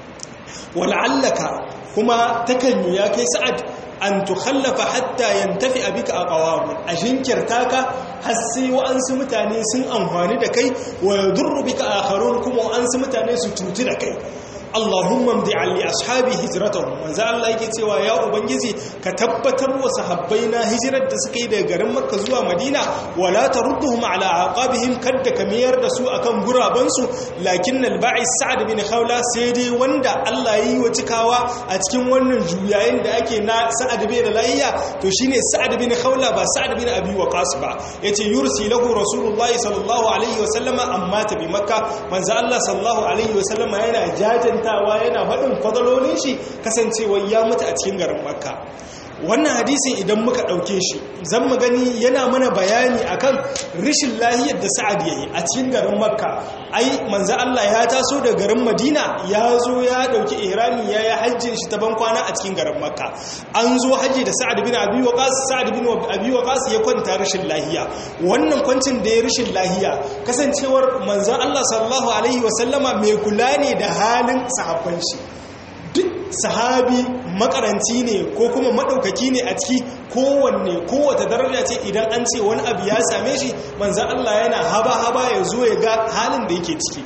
wal'allaka kuma takan ya kai sa'ad an tukhallafa hatta yantafi abika aqwam a jinkirta ka har sai wa'ansu mutane sun amfani da kai wa yadurru bika akharun kuma wa'ansu mutane su tutu da kai Allahumma mdi ali ashabi hijratahum manzo Allah yake cewa ya ubangiji ka tabbatar wa sahabbaina hijirar da suka yi daga garin Makka zuwa Madina wala tarudduhum ala aqabihim kadda kamiyar da su akan guraban su lakin al-ba'is Sa'd bin Khawla sai dai wanda Allah yi wa cikawa a cikin wannan juyayin da ake na Sa'd bin Lahiya to shine Sa'd bin Khawla ba Sa'd bin Abi Waqas ba yace yursi lahu Rasulullah sallallahu alaihi wasallama amma ta bi Makka manzo Allah sallallahu alaihi wasallama yana jajan tawa yana faɗin fadalolin shi kasancewa ya mutu a cikin garin Makka wannan hadisin idan muka ɗauke shi zan mu gani yana mana bayani akan rishin lahiyar da Sa'ad yayi a cikin garin Makka ai manzo Allah ya taso da garin Madina ya zo ya dauki ihrami ya yi hajjin shi ta ban kwana a cikin garin Makka an zo haji da Sa'ad bin Abi Waqas Sa'ad bin Abi Waqas ya kwanta rishin lahiya wannan kwancin da ya rishin lahiya kasancewar manzo Allah sallallahu alaihi wasallama mai kula ne da halin sahabban shi duk sahabi makaranci ne ko kuma madaukaki ne a ciki kowanne kowace daraja ce idan an ce wani abu ya same shi manzo Allah yana haba haba ya zo ya ga halin da yake ciki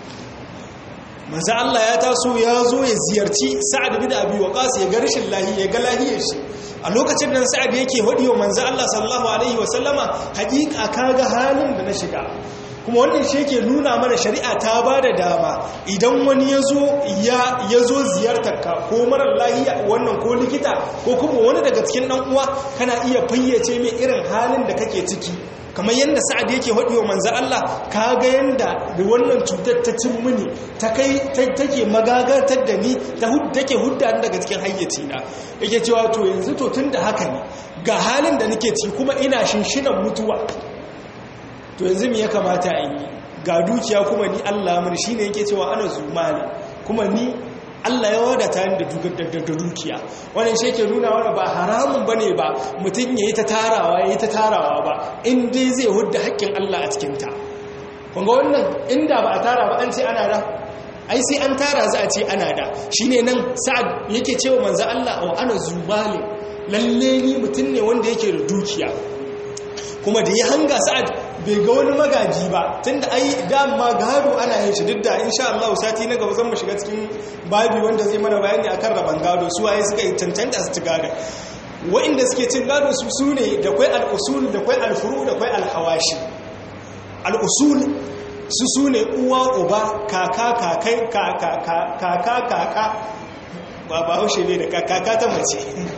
manzo Allah ya taso ya zo ya ziyarci Sa'ad bin Abi Waqqas ya ga rashin lahiya ya ga lahiyar shi a lokacin nan Sa'ad yake hodiyo manzo Allah sallallahu alaihi wasallama hakika kaga halin da na shiga kuma wannan shi yake nuna mana shari'a ta ba da dama idan wani ya zo ziyartarka ko marar lahiya wannan ko likita ko kuma wani daga cikin ɗan uwa kana iya fayyace mai irin halin da kake ciki kamar yadda Sa'ad yake haɗi wa manzo Allah ka ga yadda wannan cutar ta cin mini ta kai take magagatar da ni ta take hudda daga cikin hayyaci na yake cewa to yanzu to tun da haka ne ga halin da nake ciki kuma ina shinshinan mutuwa to yanzu me ya kamata a yi ga dukiya kuma ni Allah mun shine yake cewa ana zumali kuma ni Allah ya wadata ni da dukiya wannan shi ke nuna wani ba haramun bane ba mutum yayi ta tarawa yayi ta tarawa ba in dai zai hudda haƙƙin Allah a cikin ta kun ga wannan inda ba a tara ba an ce ana da ai sai an tara za a ce ana da shine nan Sa'ad yake cewa manzo Allah wa ana zubali lalle ni mutum ne wanda yake da dukiya kuma da ya hanga Sa'ad bai ga wani magaji ba tunda ai dama gado ana yin shi duk da insha Allah sati na gaba zan mu shiga cikin babi wanda zai mana bayani akan raban gado su waye suka yi cancanta su ci gado wa'inda suke cin gado su sune da kai al-usul da kai al-furu da kai al-hawashi al-usul su sune uwa uba kaka kakai kaka kaka kaka ba ba haushe ne da kaka ta mace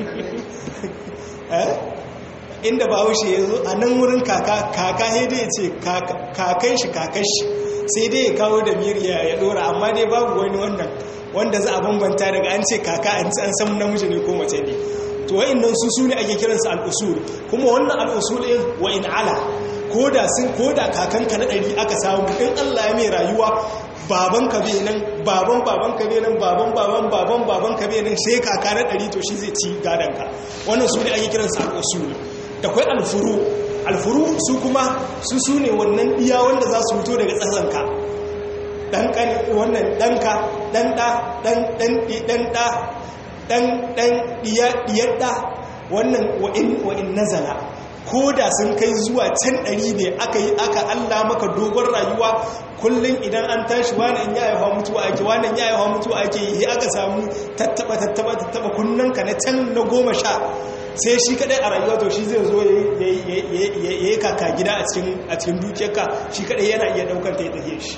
eh inda ba haushe ya zo a nan wurin kaka kaka sai dai ya ce kakan shi kakan shi sai dai ya kawo da miriya ya dora amma dai babu wani wannan wanda za a bambanta daga an ce kaka an san namiji ne ko mace ne to wa'annan su su ne ake kiransu al'usul kuma wannan al'usul ɗin wa in ala ko da sun ko da kakanka na ɗari aka samu in Allah ya mai rayuwa baban ka bai nan baban baban ka bai nan baban baban baban baban ka bai nan sai kaka na ɗari to shi zai ci gadanka wannan su ne ake kiransu al'usul da kwai alfuru alfuru su kuma su su ne wannan iya wanda za su fito daga tsasanka dan kan wannan danka dan da dan dan dan da dan dan diya diyar da wannan wa in wa in nazala ko da sun kai zuwa can ɗari ne aka yi aka Allah maka dogon rayuwa kullum idan an tashi wani in ya haifa mutuwa ake wani ya haifa mutuwa ake yi aka samu tattaba tattaba tattaba kunnanka na can na goma sha sai shi kadai a rayuwa to shi zai zo ya yi kaka gida a cikin dukiyarka shi kadai yana iya daukar ta ya tafiye shi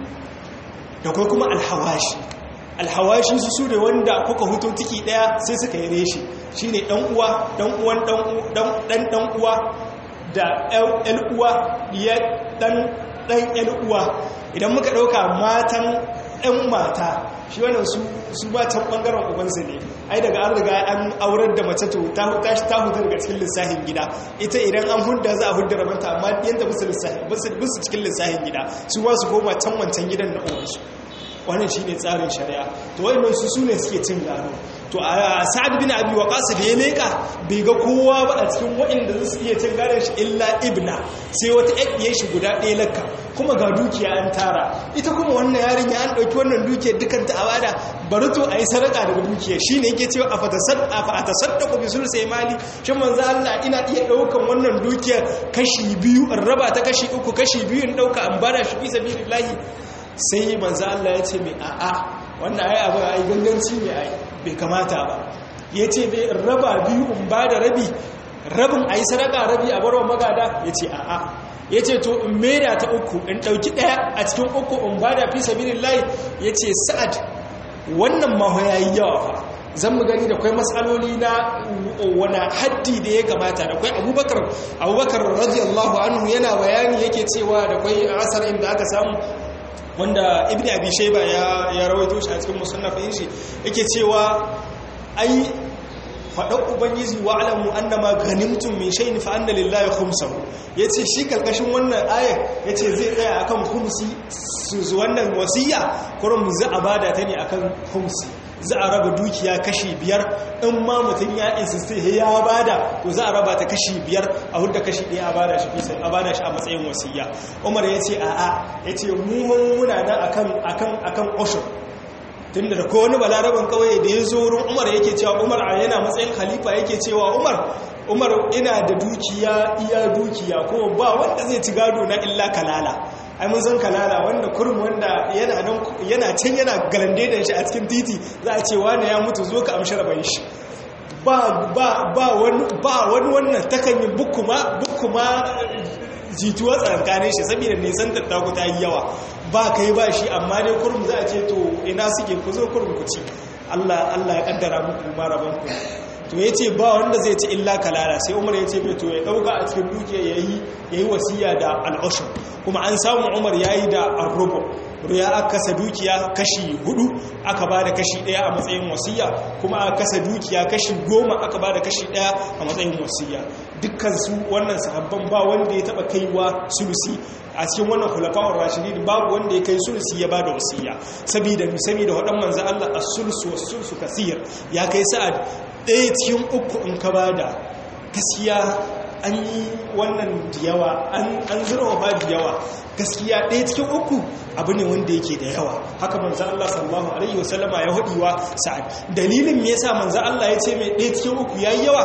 da kai kuma alhawashi alhawashi su su da wanda kuka hutu tiki daya sai suka yi reshi shi ne dan uwa dan uwan dan dan uwa da yan uwa dan yan uwa idan muka dauka matan yan mata shi wannan su su ba can bangaren ubansu ne ai daga an riga an aurar da mace to ta huta shi ta huta daga cikin lissafin gida ita idan an hudda za a hudda rabanta amma yanda bisu lissafi bisu cikin lissafin gida su ba su koma can wancan gidan na uwansu wannan shine tsarin shari'a to wayannan su sune suke cin gado to a Sa'ad bin Abi Waqqas da ya leka bai ga kowa ba a cikin wayanda su iya cin gadon shi illa ibna sai wata ɗiyar shi guda ɗaya lakka kuma ga dukiya an tara ita kuma wannan yarinya an dauki wannan dukiyar dukan ta abada bari to ayi sadaka daga dukiyar shine yake cewa a fatasadda fa atasaddaqu bi sulsi mali shin manzo Allah ina iya daukan wannan dukiyar kashi biyu in raba ta kashi uku kashi biyu in dauka an bada shi fi sabilillahi sai manzo Allah ya ce mai a'a wannan ai abu ai ganganci ne ai bai kamata ba yace bai raba biyu in ba da rabi rabin ai sadaka rabi a barwa magada yace a'a yace to in maida ta uku in dauki daya a cikin uku in ba da fi sabilillahi yace Sa'ad wannan ma yayi yawa fa zan mu gani da kai matsaloli na wani haddi da ya kamata da kai Abubakar Abubakar radiyallahu anhu yana bayani yake cewa da kai asar inda aka samu wanda ibn abi shayba ya ya rawaito shi a cikin musannafin shi yake cewa ai faɗa ubangiji wa alamu annama ganimtum min shay'in fa anna lillahi khumsahu yace shi kalkashin wannan aya yace zai tsaya akan khumsi su wannan wasiya kurum za a bada ta ne akan khumsi za a raba dukiya kashi biyar in ma mutum ya insiste ya bada to za a raba ta kashi biyar a hudda kashi ɗaya a bada shi fi a bada shi a matsayin wasiya Umar yace a'a yace mu muna nan akan akan akan ushur tunda da ko wani balaraban kawai da ya zo wurin Umar yake cewa Umar yana matsayin khalifa yake cewa Umar Umar ina da dukiya iya dukiya kuma ba wanda zai ci gado na illa kalala ai mun san kalala wanda kurum wanda yana nan yana can yana galande da shi a cikin titi za a ce wani ya mutu zo ka amshi raban shi ba ba ba wani ba wani wannan takan yi bukuma bukuma jituwa tsakanin shi saboda nisan tattaku ta yi yawa ba kai ba shi amma dai kurum za a ce to ina suke ku zo kurum ku ci Allah Allah ya kaddara muku ma raban ku to ya ce ba wanda zai ci illa kalala sai umar ya ce mai to ya ɗauka a cikin dukiya ya yi wasiya da al'ashir kuma an samu umar ya yi da arrubu ya aka kasa dukiya kashi hudu aka ba da kashi daya a matsayin wasiya kuma aka kasa dukiya kashi goma aka ba da kashi daya a matsayin wasiya dukkansu wannan sahabban ba wanda ya taba kaiwa sulusi a cikin wannan khulafa'ur rashidin babu wanda ya kai sulusi ya ba da wasiya saboda saboda wadan manzo Allah as-sulsu was-sulsu kaseer ya kai sa'ad daya cikin uku in ka bada gaskiya an yi wannan diyawa an zurfa diyawa gaskiya ɗaya cikin uku abu ne wanda yake da yawa haka manzo Allah sallallahu alaihi wasallama ya hadiwa sa'ad dalilin me yasa manzo Allah ya ce mai ɗaya cikin uku yayi yawa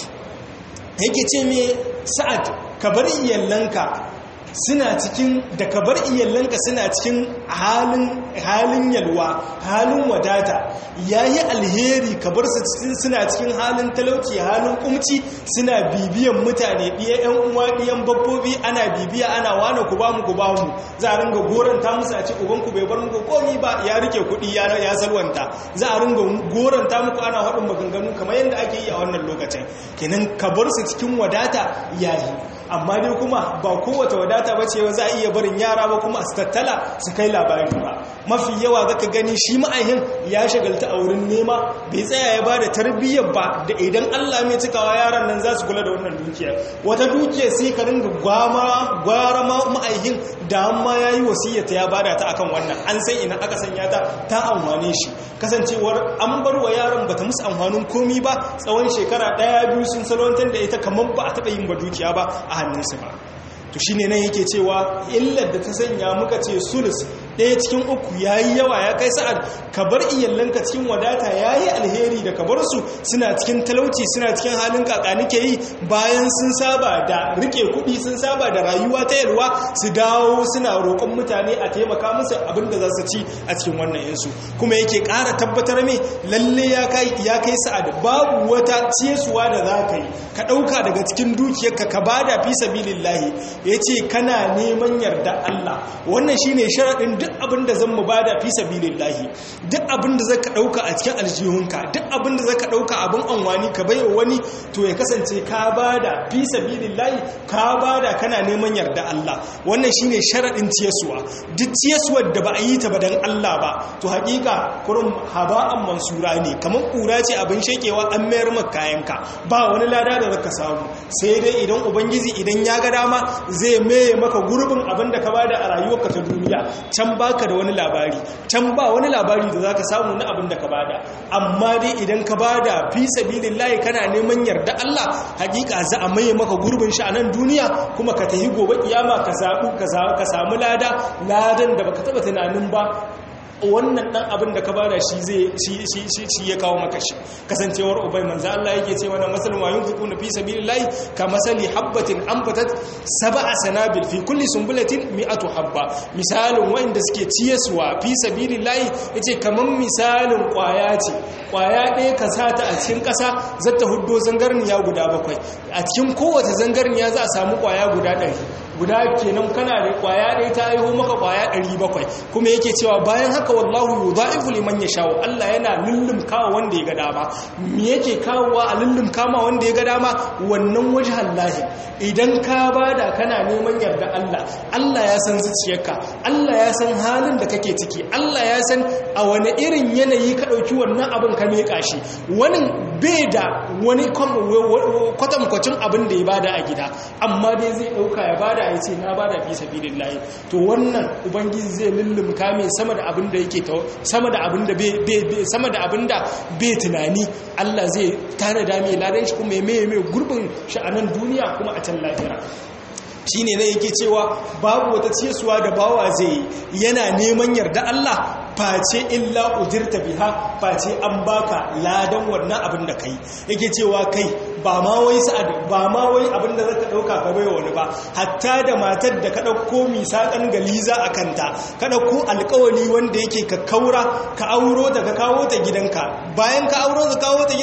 yake ce mai sa'ad ka bar iyalanka suna cikin da ka bar iyalanka suna cikin halin halin yalwa halin wadata yayi alheri ka bar su cikin suna cikin halin talauci halin kumci suna bibiyan mutane biye ƴan uwa biyan babbobi ana bibiya ana wana ku ba mu ku ba mu za a ringa goranta musu a ce uban ku bai bar muku komai ba ya rike kuɗi ya ya salwanta za a ringa goranta muku ana haɗin maganganu kamar yadda ake yi a wannan lokacin kenan ka bar su cikin wadata yayi amma dai kuma ba kowace wadata ba ce za a iya barin yara ba kuma su tattala su kai labari ba mafi yawa zaka gani shi ma'aihin ya shagalta a wurin nema bai tsaya ya bada tarbiyyar ba da idan Allah mai cikawa yaran nan za su kula da wannan dukiyar wata dukiyar sai ka ringa gwama gwara ma'aihin da amma yayi wasiyyata ya bada ta akan wannan an sai ina aka sanya ta ta amfane shi kasancewar an bar wa yaran bata musu amfanin komi ba tsawon shekara daya biyu sun salwantar da ita kamar ba a taba yin ba dukiya ba a hannunsu ba to shine nan yake cewa illar da ta sanya muka ce sulus ɗaya cikin uku yayi yawa ya kai sa'ad ka bar iyalanka cikin wadata yayi alheri da ka bar su suna cikin talauci suna cikin halin kakanike yi bayan sun saba da rike kuɗi sun saba da rayuwa ta yalwa su dawo suna roƙon mutane a taimaka musu abinda za su ci a cikin wannan yansu kuma yake ƙara tabbatar mai lalle ya kai ya kai sa'ad babu wata ciyesuwa da za ka yi ka ɗauka daga cikin dukiyarka ka bada fi sabilillahi yace kana neman yarda Allah wannan shine sharadin duk abinda zan mu bada fi sabilillahi duk abinda zaka dauka a cikin aljihunka duk abinda zaka dauka abin anwani ka baiwa wani to ya kasance ka bada fi sabilillahi ka bada kana neman yarda Allah wannan shine sharadin ciyasuwa duk ciyasuwar da ba a yi ta ba dan Allah ba to hakika kurum haba'an mansura ne kamar kura ce abin shekewa an mayar maka kayanka ba wani lada da zaka samu sai dai idan ubangiji idan ya ga dama zai maye maka gurbin abin da ka bada a rayuwarka ta duniya can baka da wani labari can ba wani labari da zaka samu na abin da ka bada amma dai idan ka bada fi sabilillahi kana neman yarda Allah hakika za a maye maka gurbin shi a nan duniya kuma ka tahi gobe kiyama ka sabu ka samu lada ladan da baka taba tunanin ba wannan dan abin da ka bada shi zai shi shi ya kawo maka shi kasancewar ubai manzo Allah yake ce wannan masalun wa yunfiquna fi sabilillahi ka masali habbatin anbatat sab'a sanabil fi kulli sunbulatin mi'atu habba misalun wanda suke ciyaswa fi sabilillahi yace kaman misalin kwaya ce kwaya ɗaya ka sata a cikin ƙasa zata huddo zangarniya guda bakwai a cikin kowace zangarniya za a samu kwaya guda ɗari guda kenan kana da kwaya ɗaya ta aiho maka kwaya ɗari bakwai kuma yake cewa bayan haka wallahu yudha'ifu liman yasha'u Allah yana lullumkawa wanda ya ga dama me yake kawowa a lullumkama wanda ya ga dama wannan wajhan lahi idan ka bada kana neman yarda Allah Allah ya san zuciyarka Allah ya san halin da kake ciki Allah ya san a wani irin yanayi ka dauki wannan abin ka meka shi wani bai da wani kwatankwacin abin da ya bada a gida amma dai zai dauka ya bada ya ce na bada fi sabilillahi to wannan ubangiji zai lullumka mai sama da abin da yake sama da abin da bai sama da abin da bai tunani Allah zai tare da mai ladan shi kuma mai mai gurbin shi a nan duniya kuma a can lahira shine ne yake cewa babu wata ciyarwa da bawa zai yana neman yarda Allah face illa ujirta biha face an baka ladan wannan abin da kai yake cewa kai ba ma wai sa'ad ba ma wai abin da zaka dauka ka bai wani ba hatta da matar da ka dauko misakan galiza akanta ka dauko alƙawari wanda yake ka kaura ka auro ta ka kawo ta gidanka bayan ka auro ta kawo ta gidan kai kake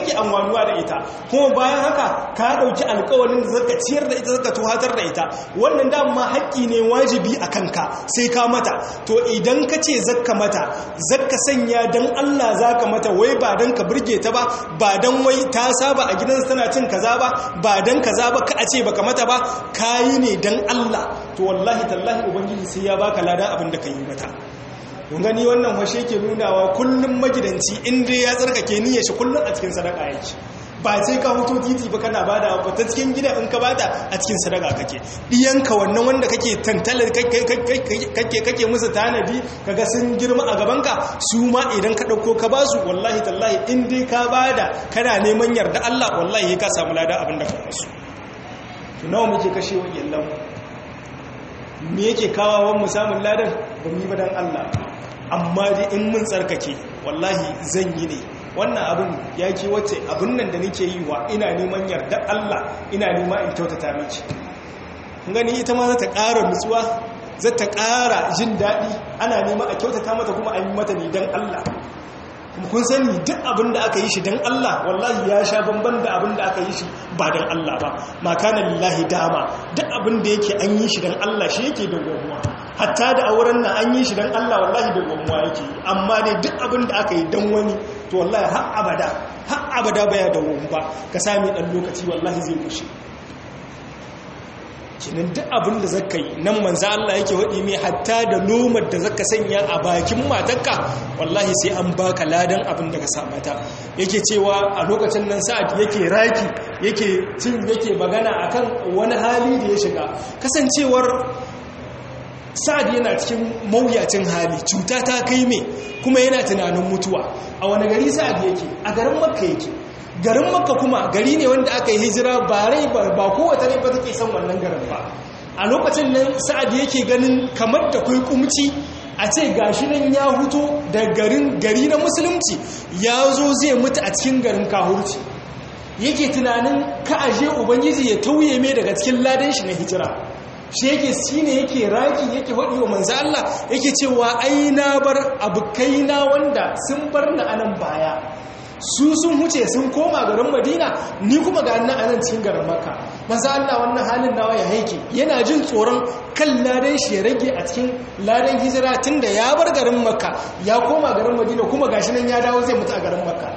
kake amfanuwa da ita kuma bayan haka ka dauki alƙawarin da zaka ciyar da ita zaka tuhatar da ita wannan dama haƙƙi ne wajibi a kanka sai ka mata to idan ka ce zakka mata zakka sanya dan Allah zaka mata wai ba dan ka burge ta ba ba dan wai ta saba a gidansa tana cin kaza ba ba dan kaza ba ka a ce baka mata ba kayi ne dan Allah to wallahi tallahi ubangiji sai ya baka ladan abin da ka yi mata kun gani wannan washe ke nunawa kullum magidanci inda ya tsarkake niyyar shi kullum a cikin sadaka yake ba sai ka hutu titi ba kana bada ba ta cikin gida in ka bada a cikin sadaka kake diyanka wannan wanda kake tantalar kake kake musu tanadi kaga sun girma a gabanka su ma idan ka dauko ka basu wallahi tallahi in dai ka bada kana neman yarda Allah wallahi ka samu lada abin da ka basu to nawa muke kashewa yallan me yake kawo mu samun ladan ba mu yi ba dan Allah amma dai in mun tsarkake wallahi zan yi ne wannan abin ya ke wacce abin nan da nake yi wa ina neman yarda Allah ina nema in kyautata miki gani ita ma za ta ƙara nutsuwa za ta ƙara jin daɗi ana nema a kyautata mata kuma an yi mata ne don Allah kuma kun sani duk abin da aka yi shi don Allah wallahi ya sha bamban da abin da aka yi shi ba don Allah ba ma kana lillahi dama duk abin da yake an yi shi don Allah shi yake da gwamma hatta da auren nan an yi shi don Allah wallahi da gwamma yake amma ne duk abin da aka yi don wani to wallahi har abada har abada baya da wani ba ka sami dan lokaci wallahi zai kushe kinin duk abin da zaka yi nan manzo Allah yake wadi mai hatta da lomar da zaka sanya a bakin matarka wallahi sai an baka ladan abin da ka samata yake cewa a lokacin nan sa'ad yake raki yake cin yake magana akan wani hali da ya shiga kasancewar sa'ad yana cikin mawuyacin hali cuta ta kai me kuma yana tunanin mutuwa a wani gari sa'ad yake a garin makka yake garin makka kuma gari ne wanda aka yi hijira ba rai ba kowace rai ba take son wannan garin ba a lokacin nan sa'ad yake ganin kamar da kai kumci a ce gashi nan ya huto da garin gari na musulunci ya zo zai mutu a cikin garin kahurci yake tunanin ka aje ubangiji ya tauye mai daga cikin ladan shi na hijira shi yake shi ne yake raki yake haɗi wa manzo Allah yake cewa ai na bar abukaina wanda sun bar ni anan baya su sun huce sun koma garin Madina ni kuma ga nan anan cikin garin Makka manzo Allah wannan halin nawa ya haike yana jin tsoron kan ladan shi ya rage a cikin ladan hijira tunda ya bar garin Makka ya koma garin Madina kuma gashi nan ya dawo zai mutu a garin Makka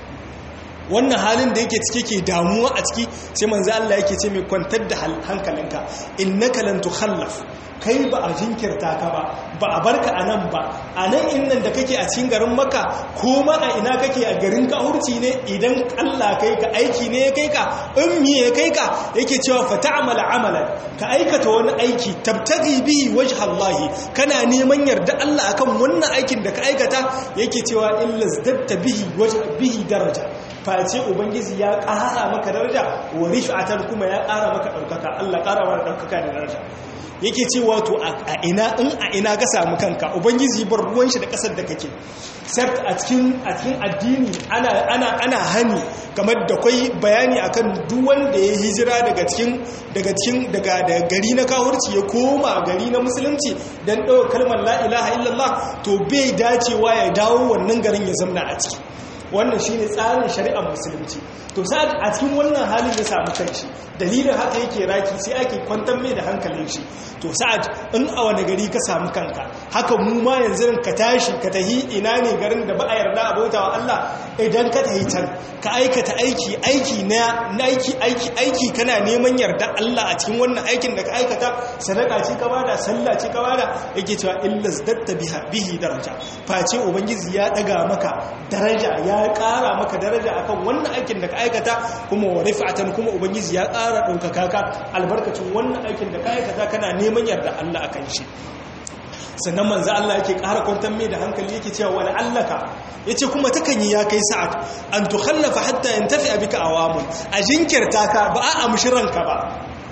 wannan halin da yake cike ke damuwa a ciki sai manzo Allah yake ce mai kwantar da hankalinka innaka lan tukhallaf kai ba a jinkirta ka ba ba a barka anan ba anan innan da kake a cikin garin Makka ko ma a ina kake a garin kahurci ne idan Allah kai ka aiki ne ya kai ka ummi ya kai ka yake cewa fa ta'mal amalan ka aikata wani aiki tabtaghi bihi wajha Allah kana neman yarda Allah akan wannan aikin da ka aikata yake cewa illa zadatta bihi wajha bihi daraja face ubangiji ya ƙara maka daraja wa rif'atan kuma ya ƙara maka ɗaukaka Allah ƙara maka ɗaukaka da daraja yake ce wato a ina in a ina ka samu kanka ubangiji bar ruwan shi da ƙasar da kake sai a cikin a cikin addini ana ana ana hani kamar da kai bayani akan duk wanda ya hijira daga cikin daga cikin daga da gari na kafirci ya koma gari na musulunci dan ɗaukar kalmar la ilaha illallah to bai dacewa ya dawo wannan garin ya zamna a ciki wannan shine tsarin shari'ar musulunci to sai a cikin wannan halin ya samu kanshi dalilin haka yake raki sai ake kwantar mai da hankalin shi to sa'ad in a wani gari ka samu kanka haka mu ma yanzu ka tashi ka tahi ina ne garin da ba a yarda a bauta wa Allah idan ka tahi can ka aikata aiki aiki na aiki aiki aiki kana neman yarda Allah a cikin wannan aikin da ka aikata sadaka ce ka bada sallah ce ka bada yake cewa illas datta biha bihi daraja face ubangiji ya daga maka daraja ya ƙara maka daraja akan wannan aikin da ka aikata kuma wa rif'atan kuma ubangiji ya ƙara ɗaukaka ka albarkacin wannan aikin da ka aikata kana neman yarda Allah akan shi sannan manzo Allah yake ƙara kwantar mai da hankali yake cewa wala allaka yace kuma takan yi ya kai sa'ad an tukhallafa hatta yantafi bika awamun a jinkirta ka ba a amshi ranka ba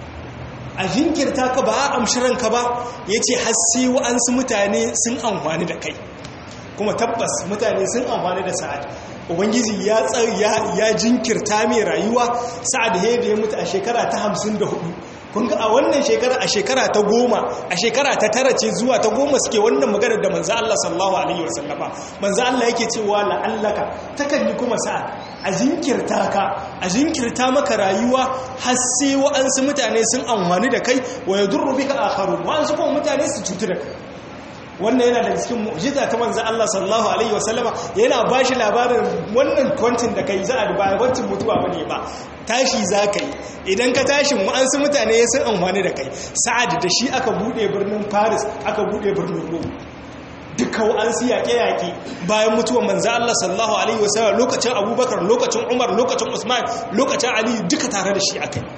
a jinkirta ka ba a amshi ranka ba yace har sai wa'ansu mutane sun amfani da kai kuma tabbas mutane sun amfani da sa'ad ubangiji ya ya jinkirta mai rayuwa sa'ad da ya mutu a shekara ta hamsin da hudu kun ga a wannan shekara a shekara ta goma a shekara ta tara ce zuwa ta goma suke wannan maganar da manzo Allah sallallahu alaihi wasallama manzo Allah yake cewa la'allaka takan yi kuma sa'a a a jinkirta ka a jinkirta maka rayuwa har sai wa'ansu mutane sun amfani da kai wa yadurru bika akharun wa'ansu kuma mutane su cutu da kai wannan yana da cikin mu'jiza ta manzo Allah sallallahu alaihi wasallama yana bashi labarin wannan kwantin da kai za a ba wantin mutuwa bane ba tashi zaka yi idan ka tashin wa'ansu mutane sun amfani da kai sa'ad da shi aka bude birnin Paris aka bude birnin Rome duka wa'ansu yaƙe-yaƙe bayan mutuwar manzo Allah sallallahu alaihi wasallam lokacin Abubakar lokacin Umar lokacin Usman lokacin Ali duka tare da shi akai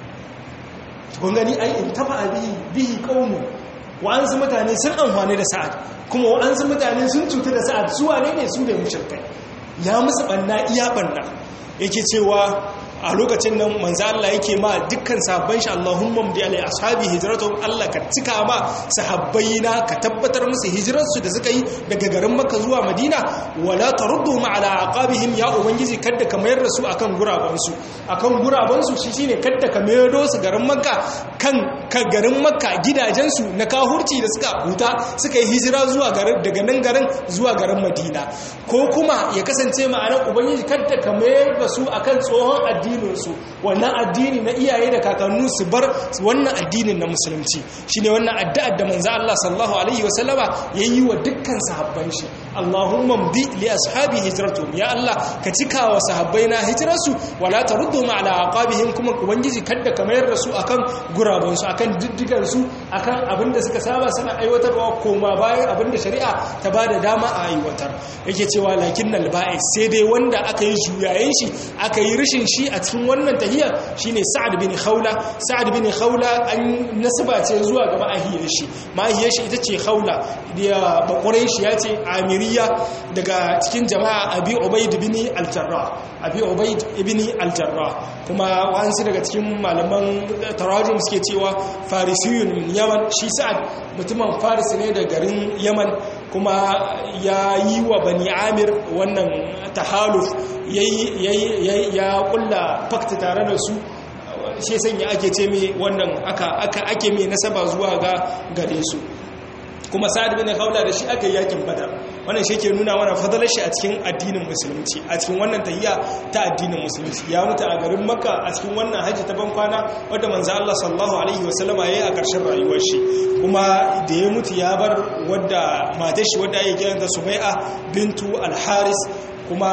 kun gani ai in taba bihi bihi qaumu wa'ansu mutane sun amfani da sa'ad kuma wa'ansu mutane sun cuta da sa'ad zuwa ne ne su ne mushrikai ya musu banna iya banna yake cewa a lokacin nan manzo Allah yake ma dukkan sahabban shi Allahumma bi alai ashabi hijratuhum Allah ka cika ma sahabbaina ka tabbatar musu hijrar su da suka yi daga garin Makka zuwa Madina wala taruddu ma ala aqabihim ya ubangiji kada ka mayar da su akan guraban su akan guraban su shi shine kada ka mayar da su garin Makka kan ka garin Makka gidajen su na kahurci da suka huta suka yi hijira zuwa garin daga nan garin zuwa garin Madina ko kuma ya kasance ma'anar ubangiji kada ka mayar da su akan tsohon addininsu wannan addini na iyaye da kakannu su bar wannan addinin na musulunci shine wannan addu'ar da manzo Allah sallallahu alaihi wasallama yayi wa dukkan sahabban shi Allahumma bi li ashabi hijratuhum ya Allah ka cika wa sahabbaina hijrarsu wala taruddu ma ala aqabihim kuma ubangiji kada ka mayar da su akan guraban su akan diddigan su akan abinda suka saba suna aiwatarwa koma bayan abinda shari'a ta bada dama a aiwatar yake cewa lakinnal ba'i sai dai wanda aka yi juyayen shi aka yi rishin shi a cikin wannan tahiyar shine Sa'ad bin Khawla Sa'ad bin Khawla an nasaba ce zuwa ga ma'ahiyar shi ma'ahiyar shi ita ce Khawla da bakurai shi yace Amiriya daga cikin jama'a Abi Ubayd bin al-Jarrah Abi Ubayd ibn al-Jarrah kuma wa'ansu daga cikin malaman tarajum suke cewa Farisiyun min Yaman shi Sa'ad mutumin Faris ne da garin Yaman kuma ya yi wa Bani Amir wannan tahaluf ya kulla fakta tare da su shi sanya ake ce mai wannan aka ake mai nasaba zuwa ga gare su kuma Sa'ad bin Khawla da shi aka yakin Badar wannan shi ke nuna mana fadalar shi a cikin addinin musulunci a cikin wannan tahiyya ta addinin musulunci ya mutu a garin Makka a cikin wannan haji ta ban kwana wanda manzo Allah sallallahu alaihi wasallama yayi a ƙarshen rayuwar shi kuma da ya mutu ya bar wadda matar shi wadda ake kiranta Subai'a bintu al-Haris kuma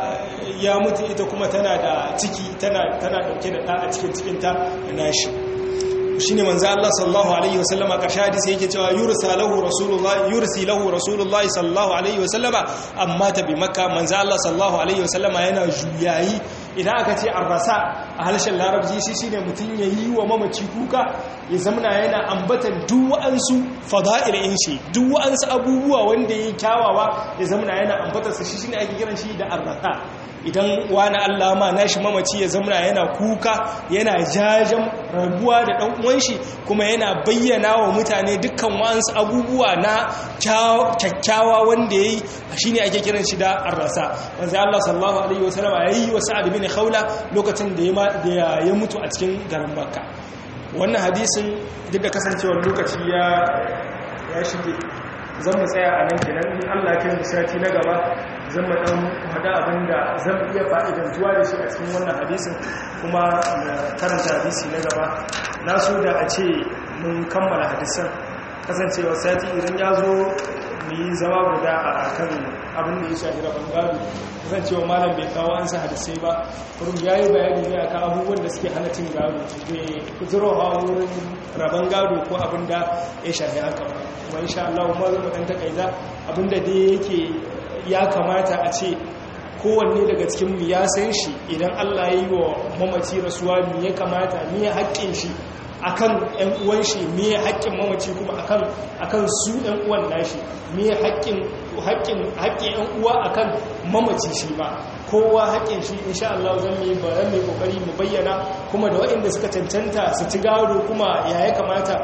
ya mutu ita kuma tana da ciki tana tana dauke da ɗa a cikin cikinta nashi shine manzo Allah sallallahu alaihi wasallama karshe hadisi yake cewa yursa lahu rasulullah yursi lahu rasulullah sallallahu alaihi wasallama amma ta bi makka manzo Allah sallallahu alaihi wasallama yana juyayi idan aka ce arrasa a harshen larabci shi shine mutun yayi wa mamaci kuka ya zamana yana ambatan duk wa'ansu fada'il in shi duk wa'ansu abubuwa wanda yake kyawawa ya zamana yana ambatan su shi shine ake kiran shi da arrasa idan wani Allah ma nashi mamaci ya zamana yana kuka yana jajan rabuwa da dan uwan shi kuma yana bayyana wa mutane dukkan wa'ansu abubuwa na kyakkyawa wanda yayi shine ake kiran shi da arrasa manzo Allah sallallahu alaihi wasallam yayi wa Sa'ad bin Khawla lokacin da ya mutu a cikin garin Makka wannan hadisin duk da kasancewar lokaci ya ya shige zan mu tsaya a nan kenan in Allah ya kai sati na gaba zan mu dan hada abinda zan iya fa'idantuwa da shi a cikin wannan hadisin kuma karanta hadisi na gaba na so da a ce mun kammala hadisan kasancewar sati idan ya zo mu yi zama guda a kan abin da ya shafi rabon gado kasancewa malam bai kawo an sa hadisai ba kurum ya yi bayani ne akan abubuwan da suke hana cin gado bai kuduro a wurin rabon gado ko abin da ya shafi haka ba kuma insha Allah kuma zama ɗan takaita abin da dai yake ya kamata a ce kowanne daga cikin mu ya san shi idan Allah ya yi wa mamaci rasuwa me ya kamata me ya haƙƙin shi akan ƴan uwan shi me haƙƙin mamaci kuma akan akan su ƴan uwan nashi me haƙƙin haƙƙin haƙƙin ƴan uwa akan mamaci shi ba kowa haƙƙin shi insha Allah zan yi bayan mai kokari mu bayyana kuma da waɗanda suka cancanta su ci gado kuma ya ya kamata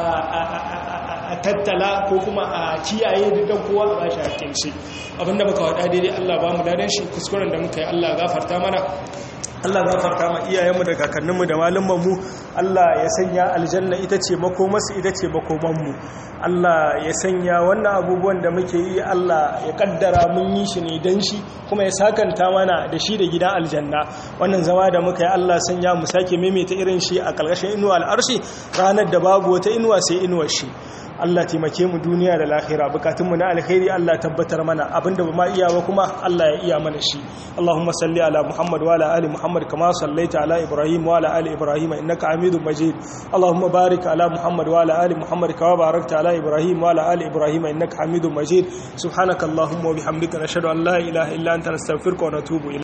a tattala ko kuma a kiyaye dukkan kowa a bashi haƙƙin shi abinda muka wada daidai Allah ba mu dadan shi kuskuren da muka yi Allah gafarta mana Allah gafarta ma iyayenmu da kakanninmu da malumanmu. Allah ya sanya aljanna ita ce makomarsu, ita ce makomanmu. Allah ya sanya wannan abubuwan da muke yi, Allah ya kaddara mun yi shi ne dan shi, kuma ya sakanta mana da shi da gidan aljanna. Wannan zama da muka yi, Allah sanya mu sake maimaita irin shi a ƙarƙashin inuwa al'arshi, ranar da babu wata inuwa sai inuwar shi. Allah taimake mu duniya da lahira, bukatunmu na alkhairi Allah tabbatar mana, abinda ba ma iya ba kuma Allah ya iya mana shi. Allahumma salli ala Muhammad wa ala ali Muhammad kama sallaita ala Ibrahim wa ala ali Ibrahim innaka Hamidum Majid. Allahumma barik ala Muhammad wa ala ali Muhammad kama barakta ala Ibrahim wa ala ali Ibrahim innaka Hamidum Majid. Subhanakallahumma wa bihamdika nashhadu an la ilaha illa anta nastaghfiruka wa natubu ilayk.